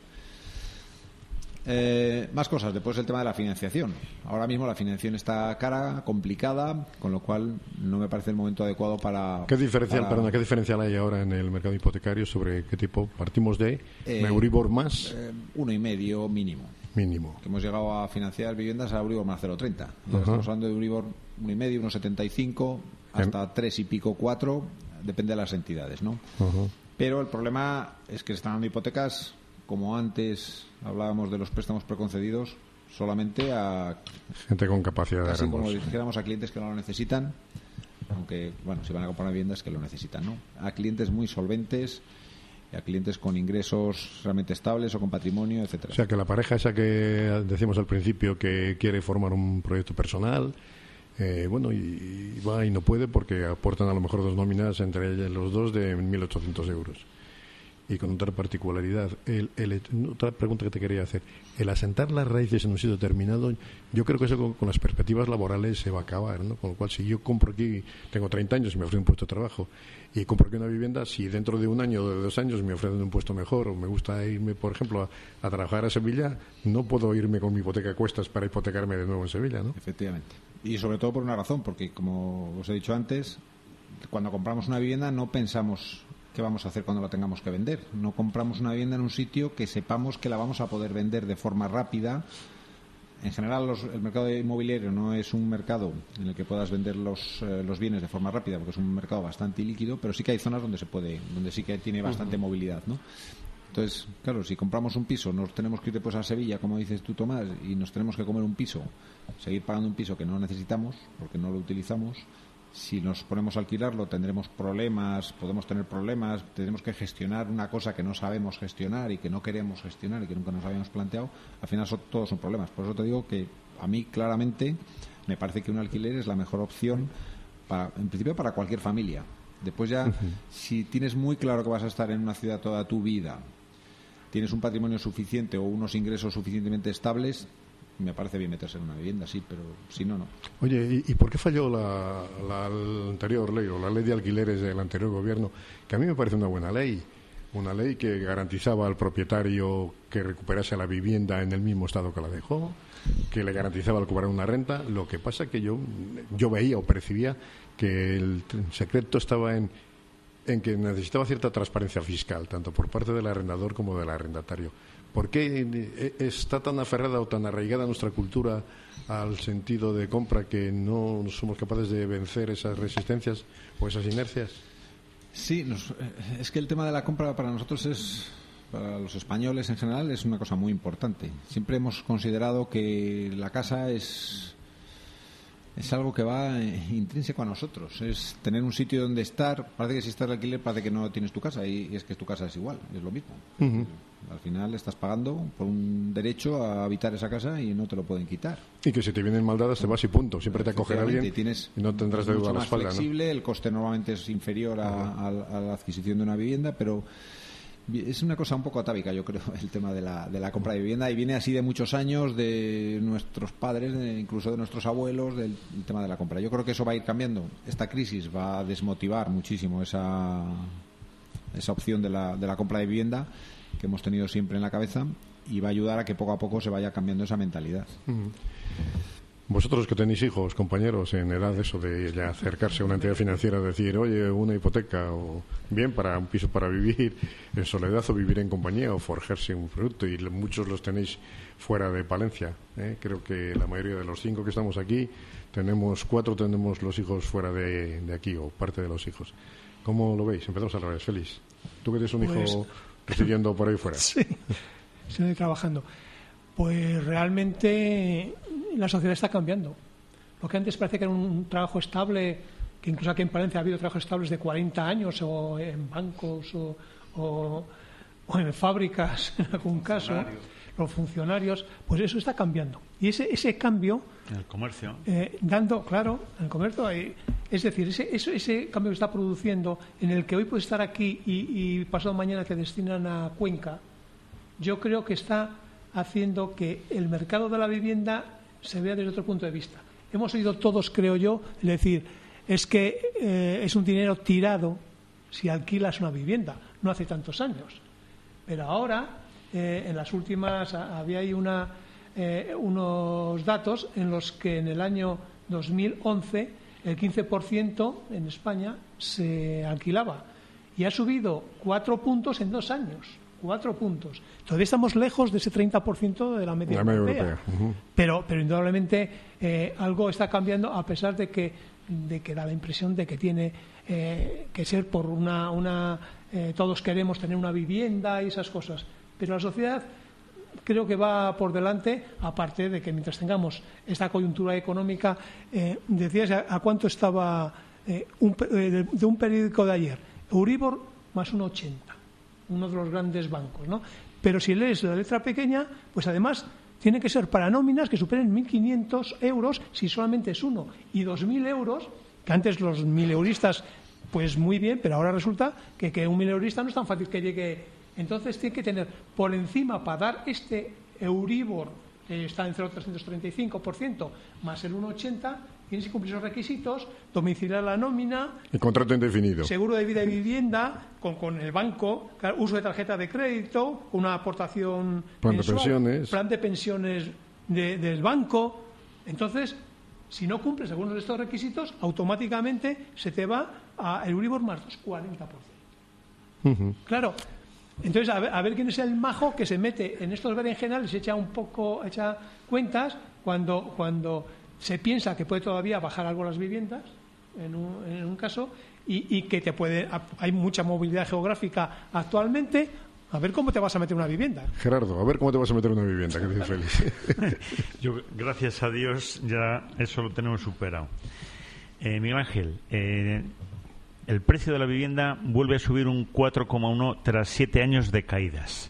Eh, más cosas, después el tema de la financiación. Ahora mismo la financiación está cara, complicada, con lo cual no me parece el momento adecuado para... ¿Qué diferencial, para... perdona, ¿qué diferencial hay ahora en el mercado hipotecario sobre qué tipo? Partimos de eh, Euribor más... Eh, uno y medio mínimo. Mínimo. Que hemos llegado a financiar viviendas a Euribor más cero coma treinta. Uh-huh. Estamos hablando de Euribor uno y medio, uno setenta y cinco, hasta en... tres y pico, cuatro, depende de las entidades, ¿no? Uh-huh. Pero el problema es que están dando hipotecas, como antes hablábamos de los préstamos preconcedidos, solamente a gente con capacidad de reembolso. reembolso. Como dijéramos, a clientes que no lo necesitan, aunque, bueno, si van a comprar viviendas que lo necesitan, ¿no? A clientes muy solventes, a clientes con ingresos realmente estables o con patrimonio, etcétera. O sea, que la pareja esa que decimos al principio que quiere formar un proyecto personal, eh, bueno, y, y va y no puede porque aportan a lo mejor dos nóminas entre ellos los dos de mil ochocientos euros. Y con otra particularidad, el, el, otra pregunta que te quería hacer, el asentar las raíces en un sitio determinado, yo creo que eso con, con las perspectivas laborales se va a acabar, ¿no? Con lo cual, si yo compro aquí, tengo treinta años y me ofrecen un puesto de trabajo, y compro aquí una vivienda, si dentro de un año o de dos años me ofrecen un puesto mejor, o me gusta irme, por ejemplo, a, a trabajar a Sevilla, no puedo irme con mi hipoteca a cuestas para hipotecarme de nuevo en Sevilla, ¿no? Efectivamente. Y sobre todo por una razón, porque como os he dicho antes, cuando compramos una vivienda no pensamos qué vamos a hacer cuando la tengamos que vender. No compramos una vivienda en un sitio que sepamos que la vamos a poder vender de forma rápida. En general, los, el mercado inmobiliario no es un mercado en el que puedas vender los, eh, los bienes de forma rápida, porque es un mercado bastante ilíquido, pero sí que hay zonas donde se puede, donde sí que tiene bastante uh-huh. movilidad, ¿no? Entonces, claro, si compramos un piso, nos tenemos que ir después a Sevilla, como dices tú, Tomás, y nos tenemos que comer un piso, seguir pagando un piso que no necesitamos, porque no lo utilizamos. Si nos ponemos a alquilarlo tendremos problemas, podemos tener problemas, tenemos que gestionar una cosa que no sabemos gestionar y que no queremos gestionar y que nunca nos habíamos planteado. Al final son, todos son problemas. Por eso te digo que a mí claramente me parece que un alquiler es la mejor opción, para, en principio para cualquier familia. Después ya, uh-huh. si tienes muy claro que vas a estar en una ciudad toda tu vida, tienes un patrimonio suficiente o unos ingresos suficientemente estables, me parece bien meterse en una vivienda, sí, pero si no, no. Oye, ¿y, y por qué falló la, la, la anterior ley o la ley de alquileres del anterior gobierno? Que a mí me parece una buena ley. una ley que garantizaba al propietario que recuperase la vivienda en el mismo estado que la dejó, que le garantizaba al cobrar una renta. Lo que pasa que yo, yo veía o percibía que el secreto estaba en, en que necesitaba cierta transparencia fiscal, tanto por parte del arrendador como del arrendatario. ¿Por qué está tan aferrada o tan arraigada nuestra cultura al sentido de compra que no somos capaces de vencer esas resistencias o esas inercias? Sí, nos, es que el tema de la compra para nosotros es, para los españoles en general, es una cosa muy importante. Siempre hemos considerado que la casa es es algo que va intrínseco a nosotros. Es tener un sitio donde estar. Parece que si estás de alquiler parece que no tienes tu casa, y, y es que tu casa es igual, es lo mismo. Uh-huh. Al final estás pagando por un derecho a habitar esa casa y no te lo pueden quitar. Y que si te vienen maldadas te vas y punto. Siempre te acogerá alguien tienes, y no tendrás deuda a la espalda. Es más flexible, ¿no? El coste normalmente es inferior a, uh-huh. a, a la adquisición de una vivienda, pero es una cosa un poco atávica, yo creo, el tema de la, de la compra de vivienda, y viene así de muchos años, de nuestros padres, de, incluso de nuestros abuelos, del el tema de la compra. Yo creo que eso va a ir cambiando. Esta crisis va a desmotivar muchísimo esa, esa opción de la, de la compra de vivienda que hemos tenido siempre en la cabeza, y va a ayudar a que poco a poco se vaya cambiando esa mentalidad. Uh-huh. Vosotros que tenéis hijos, compañeros, en edad de eso de ya acercarse a una entidad financiera, decir, oye, una hipoteca, o bien para un piso para vivir en soledad o vivir en compañía o forjarse un producto, y muchos los tenéis fuera de Palencia, ¿eh? Creo que la mayoría de los cinco que estamos aquí, tenemos cuatro, tenemos los hijos fuera de, de aquí, o parte de los hijos. ¿Cómo lo veis? Empezamos al revés, Félix. Tú que tienes un pues, hijo residiendo por ahí fuera. Sí, estoy trabajando. Pues realmente la sociedad está cambiando. Lo que antes parece que era un trabajo estable, que incluso aquí en Palencia ha habido trabajos estables de cuarenta años, o en bancos, o, o, o en fábricas, en algún caso, los funcionarios, pues eso está cambiando. Y ese, ese cambio... En el comercio. Eh, dando, claro, en el comercio, eh, es decir, ese, eso, ese cambio que está produciendo, en el que hoy puedes estar aquí y, y pasado mañana te destinan a Cuenca, yo creo que está haciendo que el mercado de la vivienda se vea desde otro punto de vista. Hemos oído todos, creo yo, decir, es que eh, es un dinero tirado si alquilas una vivienda, no hace tantos años. Pero ahora, eh, en las últimas, había ahí una, eh, unos datos en los que en el año dos mil once el quince por ciento en España se alquilaba, y ha subido cuatro puntos en dos años. Cuatro puntos. Todavía estamos lejos de ese treinta por ciento de la media, la media europea. europea. Uh-huh. Pero, pero indudablemente eh, algo está cambiando, a pesar de que, de que da la impresión de que tiene eh, que ser por una... una eh, todos queremos tener una vivienda y esas cosas. Pero la sociedad creo que va por delante, aparte de que mientras tengamos esta coyuntura económica, eh, decías a, a cuánto estaba eh, un, eh, de, de un periódico de ayer, Euribor más un ochenta. Uno de los grandes bancos, ¿no? Pero si lees la letra pequeña, pues además tiene que ser para nóminas que superen mil quinientos euros si solamente es uno, y dos mil euros, que antes los mileuristas, pues muy bien, pero ahora resulta que, que un mileurista no es tan fácil que llegue. Entonces tiene que tener por encima, para dar este Euribor, que está en cero coma trescientos treinta y cinco por ciento, más el uno coma ochenta, tienes que cumplir esos requisitos, domiciliar la nómina, el contrato indefinido, seguro de vida y vivienda, con, con el banco, uso de tarjeta de crédito, una aportación plan mensual, de pensiones, plan de pensiones de, del banco. Entonces, si no cumples algunos de estos requisitos, automáticamente se te va a el Euribor más dos coma cuarenta por ciento. Uh-huh. Claro. Entonces, a ver, a ver quién es el majo que se mete en estos berenjenales y se echa un poco, echa cuentas cuando, cuando se piensa que puede todavía bajar algo las viviendas, en un, en un caso, y, y que te puede, hay mucha movilidad geográfica actualmente. A ver cómo te vas a meter una vivienda. Gerardo, a ver cómo te vas a meter una vivienda, que dice Félix. Yo, gracias a Dios, ya eso lo tenemos superado. Eh, Miguel Ángel, eh, el precio de la vivienda vuelve a subir un cuatro coma uno tras siete años de caídas.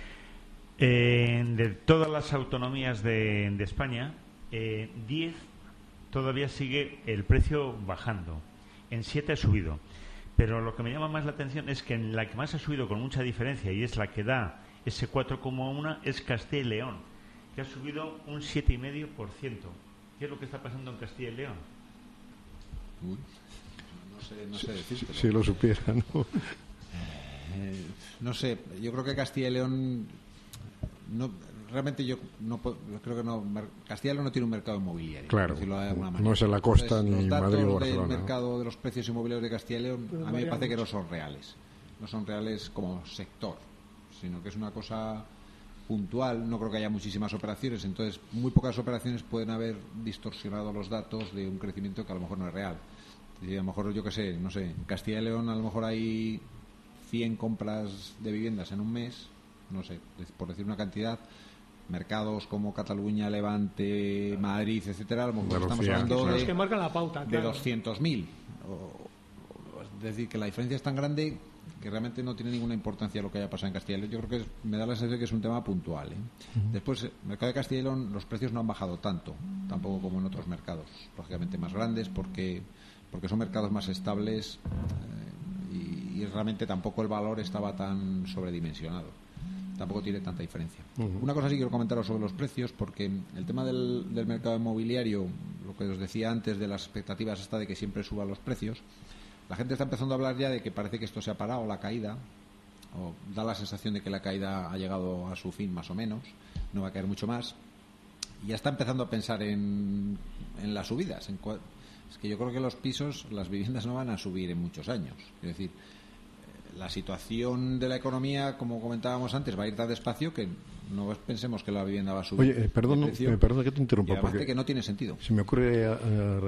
Eh, de todas las autonomías de, de España, eh, diez todavía sigue el precio bajando. En siete ha subido. Pero lo que me llama más la atención es que en la que más ha subido con mucha diferencia, y es la que da ese cuatro coma uno, es Castilla y León, que ha subido un siete coma cinco por ciento. ¿Qué es lo que está pasando en Castilla y León? Uy. No sé, no sé decirte. Si lo supiera, ¿no? Eh, no sé, yo creo que Castilla y León no, realmente yo no puedo, creo que no, Castilla y León no tiene un mercado inmobiliario, claro, por decirlo de alguna manera. No es en la costa. Entonces, ni los datos Madrid o Barcelona, del ¿no? mercado de los precios inmobiliarios de Castilla y León Pero a mí me parece que no mucho. son reales, no son reales como sector, sino que es una cosa puntual. No creo que haya muchísimas operaciones, entonces muy pocas operaciones pueden haber distorsionado los datos de un crecimiento que a lo mejor no es real. Y a lo mejor, yo qué sé, no sé, en Castilla y León a lo mejor hay cien compras de viviendas en un mes, no sé, por decir una cantidad. Mercados como Cataluña, Levante, Madrid, etcétera, a lo mejor estamos Andalucía, hablando Son de, los que marcan la pauta, de claro. doscientos mil. Es decir, que la diferencia es tan grande que realmente no tiene ninguna importancia lo que haya pasado en Castilla y León. Yo creo que es, me da la sensación de que es un tema puntual, ¿eh? Uh-huh. Después, el mercado de Castilla y León, los precios no han bajado tanto, tampoco como en otros mercados, lógicamente más grandes, porque porque son mercados más estables, eh, y, y realmente tampoco el valor estaba tan sobredimensionado. Tampoco tiene tanta diferencia. Uh-huh. Una cosa sí quiero comentaros sobre los precios, porque el tema del, del mercado inmobiliario, lo que os decía antes de las expectativas hasta de que siempre suban los precios, la gente está empezando a hablar ya de que parece que esto se ha parado, la caída, o da la sensación de que la caída ha llegado a su fin más o menos, no va a caer mucho más, y ya está empezando a pensar en, en las subidas. En cua- es que yo creo que los pisos, las viviendas no van a subir en muchos años. Es decir, la situación de la economía, como comentábamos antes, va a ir tan despacio que no pensemos que la vivienda va a subir. Oye, eh, perdón, eh, perdón que te interrumpa. Y además de que no tiene sentido. Se me ocurre a, a, a,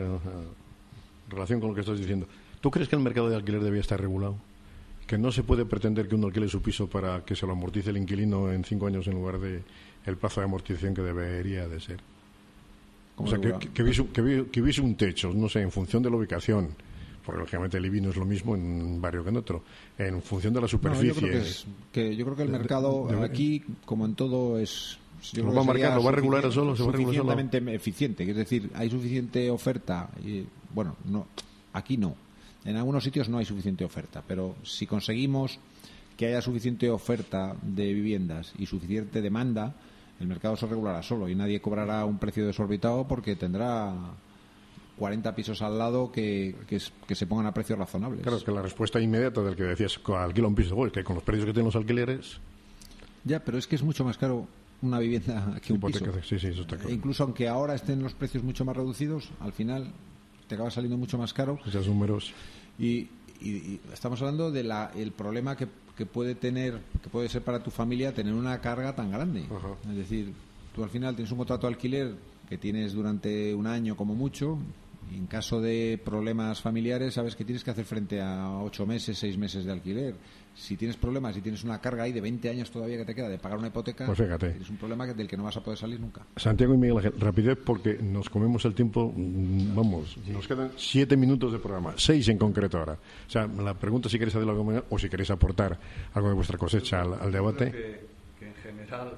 a relación con lo que estás diciendo. ¿Tú crees que el mercado de alquiler debía estar regulado? Que no se puede pretender que uno alquile su piso para que se lo amortice el inquilino en cinco años en lugar de el plazo de amortización que debería de ser. O sea, que, que, que, hubiese, que, que hubiese un techo, no sé, en función de la ubicación. Porque lógicamente el I B I no es lo mismo en un barrio que en otro, en función de la superficie. No, yo, creo que es, que yo creo que el mercado de, de, de, aquí, como en todo, es yo lo va a marcar, lo va a regular solo, se va a regular solo. Suficientemente eficiente, es decir, hay suficiente oferta y, bueno, no, aquí no. En algunos sitios no hay suficiente oferta, pero si conseguimos que haya suficiente oferta de viviendas y suficiente demanda, el mercado se regulará solo y nadie cobrará un precio desorbitado porque tendrá cuarenta pisos al lado que, que, que se pongan a precios razonables. Claro, es que la respuesta inmediata del que decías, alquila un piso, es que con los precios que tienen los alquileres... Ya, pero es que es mucho más caro una vivienda que un hipoteca, piso. Sí, sí, eso está claro. E incluso aunque ahora estén los precios mucho más reducidos, al final te acaba saliendo mucho más caro. Esos números. Y, y, y estamos hablando de la, el problema que, que puede tener, que puede ser para tu familia tener una carga tan grande. Ajá. Es decir, tú al final tienes un contrato de alquiler que tienes durante un año como mucho. Y en caso de problemas familiares, sabes que tienes que hacer frente a ocho meses, seis meses de alquiler. Si tienes problemas y tienes una carga ahí de veinte años todavía que te queda de pagar una hipoteca, pues fíjate, es un problema del que no vas a poder salir nunca. Santiago y Miguel Ángel, rapidez porque nos comemos el tiempo. Vamos, nos quedan siete minutos de programa, seis en concreto ahora. O sea, la pregunta si queréis hacer algo o si queréis aportar algo de vuestra cosecha al, al debate. Que, que en general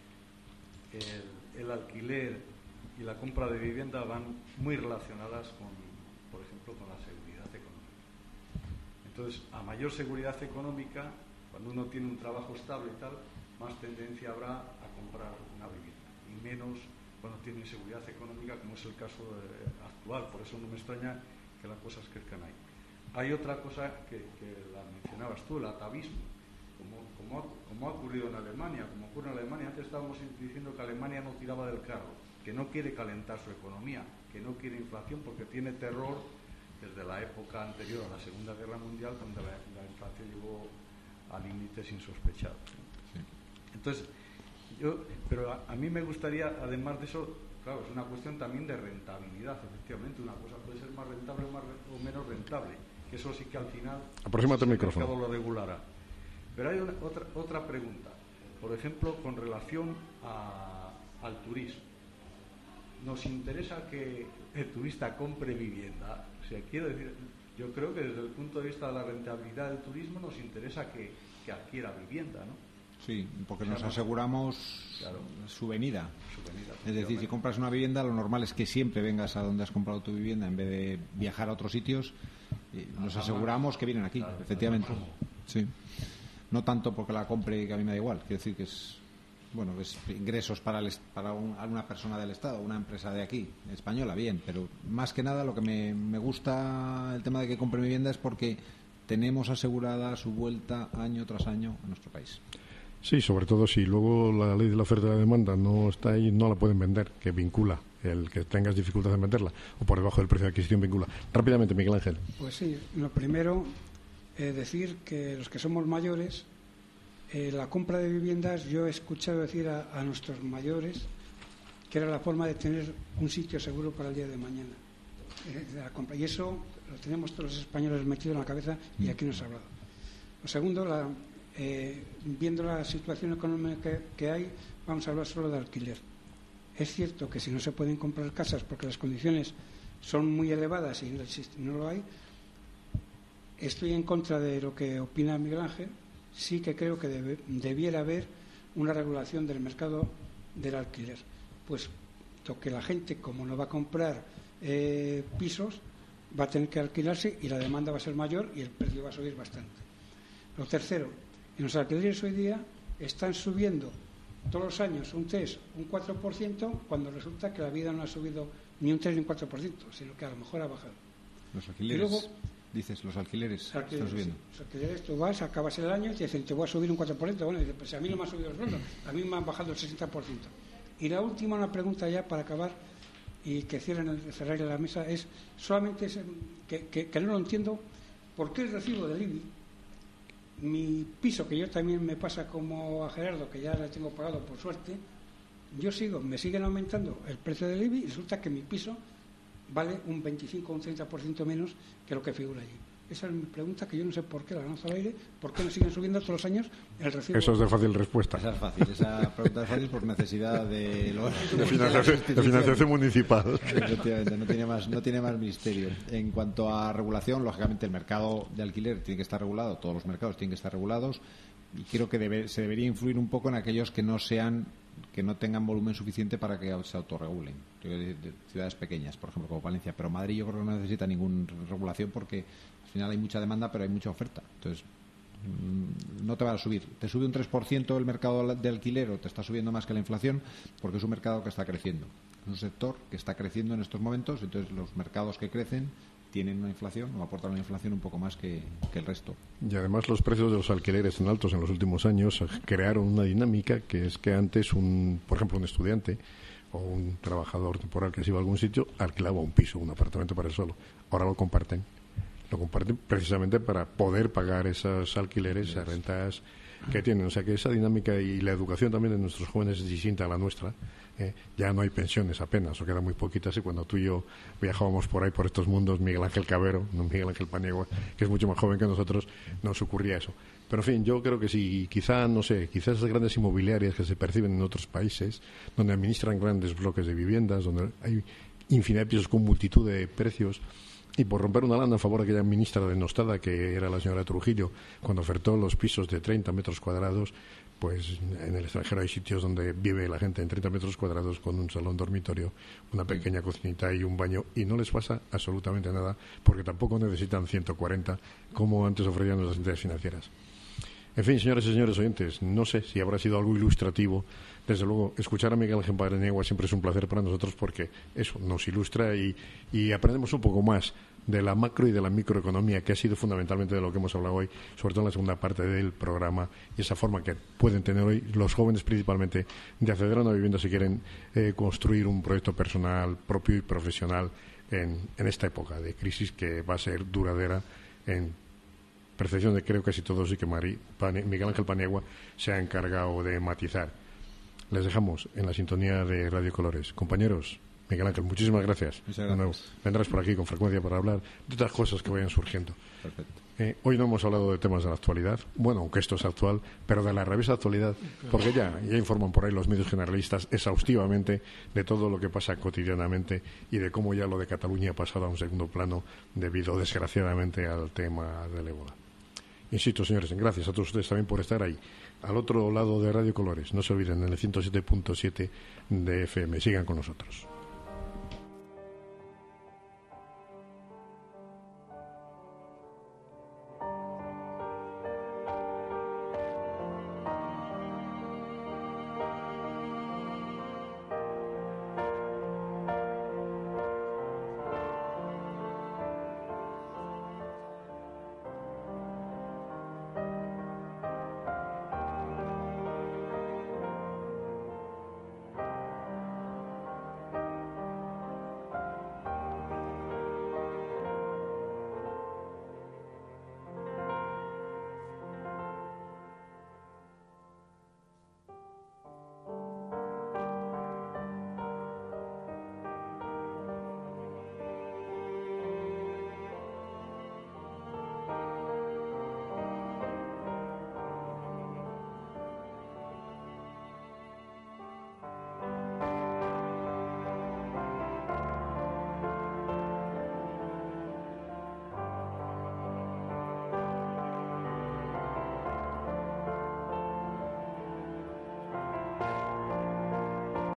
el, el alquiler y la compra de vivienda van muy relacionadas con, por ejemplo, con la seguridad económica. Entonces, a mayor seguridad económica, cuando uno tiene un trabajo estable y tal, más tendencia habrá a comprar una vivienda. Y menos cuando tiene inseguridad económica, como es el caso de, actual. Por eso no me extraña que las cosas crezcan ahí. Hay otra cosa que, que la mencionabas tú, el atavismo. Como, como, ha, como ha ocurrido en Alemania. Como ocurre en Alemania, antes estábamos diciendo que Alemania no tiraba del carro, que no quiere calentar su economía, que no quiere inflación porque tiene terror desde la época anterior a la Segunda Guerra Mundial, donde la, la inflación llegó a límites insospechados. Sí. Entonces, yo, pero a, a mí me gustaría, además de eso, claro, es una cuestión también de rentabilidad, efectivamente, una cosa puede ser más rentable o, más, o menos rentable, que eso sí que al final aproxímate el micrófono. El mercado lo regulará. Pero hay una, otra, otra pregunta, por ejemplo, con relación a, al turismo. Nos interesa que el turista compre vivienda. O sea, quiero decir, yo creo que desde el punto de vista de la rentabilidad del turismo nos interesa que, que adquiera vivienda, ¿no? Sí, porque o sea, nos aseguramos claro, su venida. Su venida es decir, si compras una vivienda, lo normal es que siempre vengas a donde has comprado tu vivienda en vez de viajar a otros sitios. Nos aseguramos que vienen aquí, claro, efectivamente. Sí. No tanto porque la compre, que a mí me da igual. Quiero decir que es... Bueno, es ingresos para, el, para un, alguna persona del Estado, una empresa de aquí, española, bien, pero más que nada lo que me, me gusta el tema de que compre vivienda es porque tenemos asegurada su vuelta año tras año a nuestro país. Sí, sobre todo si luego la ley de la oferta y la demanda no está ahí, no la pueden vender, que vincula el que tengas dificultad en venderla, o por debajo del precio de adquisición vincula. Rápidamente, Miguel Ángel. Pues sí, lo primero, eh, decir que los que somos mayores, eh, la compra de viviendas, yo he escuchado decir a, a nuestros mayores que era la forma de tener un sitio seguro para el día de mañana. Eh, de la compra. Y eso lo tenemos todos los españoles metidos en la cabeza y aquí nos ha hablado. Lo segundo, la, eh, viendo la situación económica que, que hay, vamos a hablar solo de alquiler. Es cierto que si no se pueden comprar casas porque las condiciones son muy elevadas y no, existe, no lo hay, estoy en contra de lo que opina Miguel Ángel. Sí que creo que debe, debiera haber una regulación del mercado del alquiler. Pues que la gente, como no va a comprar eh, pisos, va a tener que alquilarse y la demanda va a ser mayor y el precio va a subir bastante. Lo tercero, en los alquileres hoy día están subiendo todos los años un tres, un cuatro por ciento, cuando resulta que la vida no ha subido ni un tres ni un cuatro por ciento, sino que a lo mejor ha bajado. Los alquileres, y luego, dices, los alquileres, alquileres están subiendo. Sí, los alquileres, tú vas, acabas el año y te dicen, te voy a subir un cuatro por ciento. Bueno, dices, pues a mí no me ha subido el sueldo, a mí me han bajado el sesenta por ciento. Y la última, una pregunta ya para acabar y que cierren el cerrar la mesa, es solamente es, que, que, que no lo entiendo, ¿por qué el recibo del I B I, mi piso, que yo también me pasa como a Gerardo, que ya le tengo pagado por suerte, yo sigo, me siguen aumentando el precio del I B I y resulta que mi piso vale un veinticinco o un treinta por ciento menos que lo que figura allí? Esa es mi pregunta, que yo no sé por qué la lanzo al aire, por qué me siguen subiendo todos los años el recibo. Eso es de fácil respuesta. Esa es fácil, esa pregunta es fácil por necesidad de, los, de, financiación, de financiación municipal. Efectivamente, no tiene más, no tiene más misterio. En cuanto a regulación, lógicamente el mercado de alquiler tiene que estar regulado, todos los mercados tienen que estar regulados, y creo que debe, se debería influir un poco en aquellos que no sean que no tengan volumen suficiente para que se autorregulen. De ciudades pequeñas, por ejemplo, como Valencia, pero Madrid yo creo que no necesita ninguna regulación porque al final hay mucha demanda, pero hay mucha oferta. Entonces, no te va a subir. Te sube un tres por ciento el mercado de alquiler o te está subiendo más que la inflación porque es un mercado que está creciendo. Es un sector que está creciendo en estos momentos, entonces los mercados que crecen tienen una inflación o aportan una inflación un poco más que, que el resto. Y además los precios de los alquileres tan altos en los últimos años crearon una dinámica que es que antes, un, por ejemplo, un estudiante o un trabajador temporal que se iba a algún sitio alquilaba un piso, un apartamento para él solo. Ahora lo comparten. Lo comparten precisamente para poder pagar esos alquileres, esas rentas que tienen. O sea que esa dinámica y la educación también de nuestros jóvenes es distinta a la nuestra. Eh, ya no hay pensiones apenas, o quedan muy poquitas, y cuando tú y yo viajábamos por ahí, por estos mundos, Miguel Ángel Cabero, no Miguel Ángel Paniagua, que es mucho más joven que nosotros, nos ocurría eso. Pero en fin, yo creo que sí, quizá, no sé, quizás esas grandes inmobiliarias que se perciben en otros países, donde administran grandes bloques de viviendas, donde hay infinidad de pisos con multitud de precios, y por romper una lana a favor de aquella ministra denostada que era la señora Trujillo, cuando ofertó los pisos de treinta metros cuadrados, pues en el extranjero hay sitios donde vive la gente en treinta metros cuadrados con un salón dormitorio, una pequeña cocinita y un baño, y no les pasa absolutamente nada porque tampoco necesitan ciento cuarenta como antes ofrecían las entidades financieras. En fin, señores y señores oyentes, no sé si habrá sido algo ilustrativo. Desde luego, escuchar a Miguel Ángel Paniagua siempre es un placer para nosotros porque eso nos ilustra y, y aprendemos un poco más de la macro y de la microeconomía, que ha sido fundamentalmente de lo que hemos hablado hoy, sobre todo en la segunda parte del programa, y esa forma que pueden tener hoy los jóvenes principalmente de acceder a una vivienda si quieren eh, construir un proyecto personal propio y profesional en, en esta época de crisis que va a ser duradera en percepción de creo casi todos y que Mari, Pane, Miguel Ángel Paniagua se ha encargado de matizar. Les dejamos en la sintonía de Radio Colores. Compañeros, Miguel Ángel, muchísimas gracias. Muchas gracias. Bueno, vendrás por aquí con frecuencia para hablar de otras cosas que vayan surgiendo. Perfecto. Eh, hoy no hemos hablado de temas de la actualidad, bueno, aunque esto es actual, pero de la revista Actualidad, porque ya, ya informan por ahí los medios generalistas exhaustivamente de todo lo que pasa cotidianamente y de cómo ya lo de Cataluña ha pasado a un segundo plano debido, desgraciadamente, al tema del ébola. Insisto, señores, gracias a todos ustedes también por estar ahí, al otro lado de Radio Colores. No se olviden, en el ciento siete punto siete de F M. Sigan con nosotros.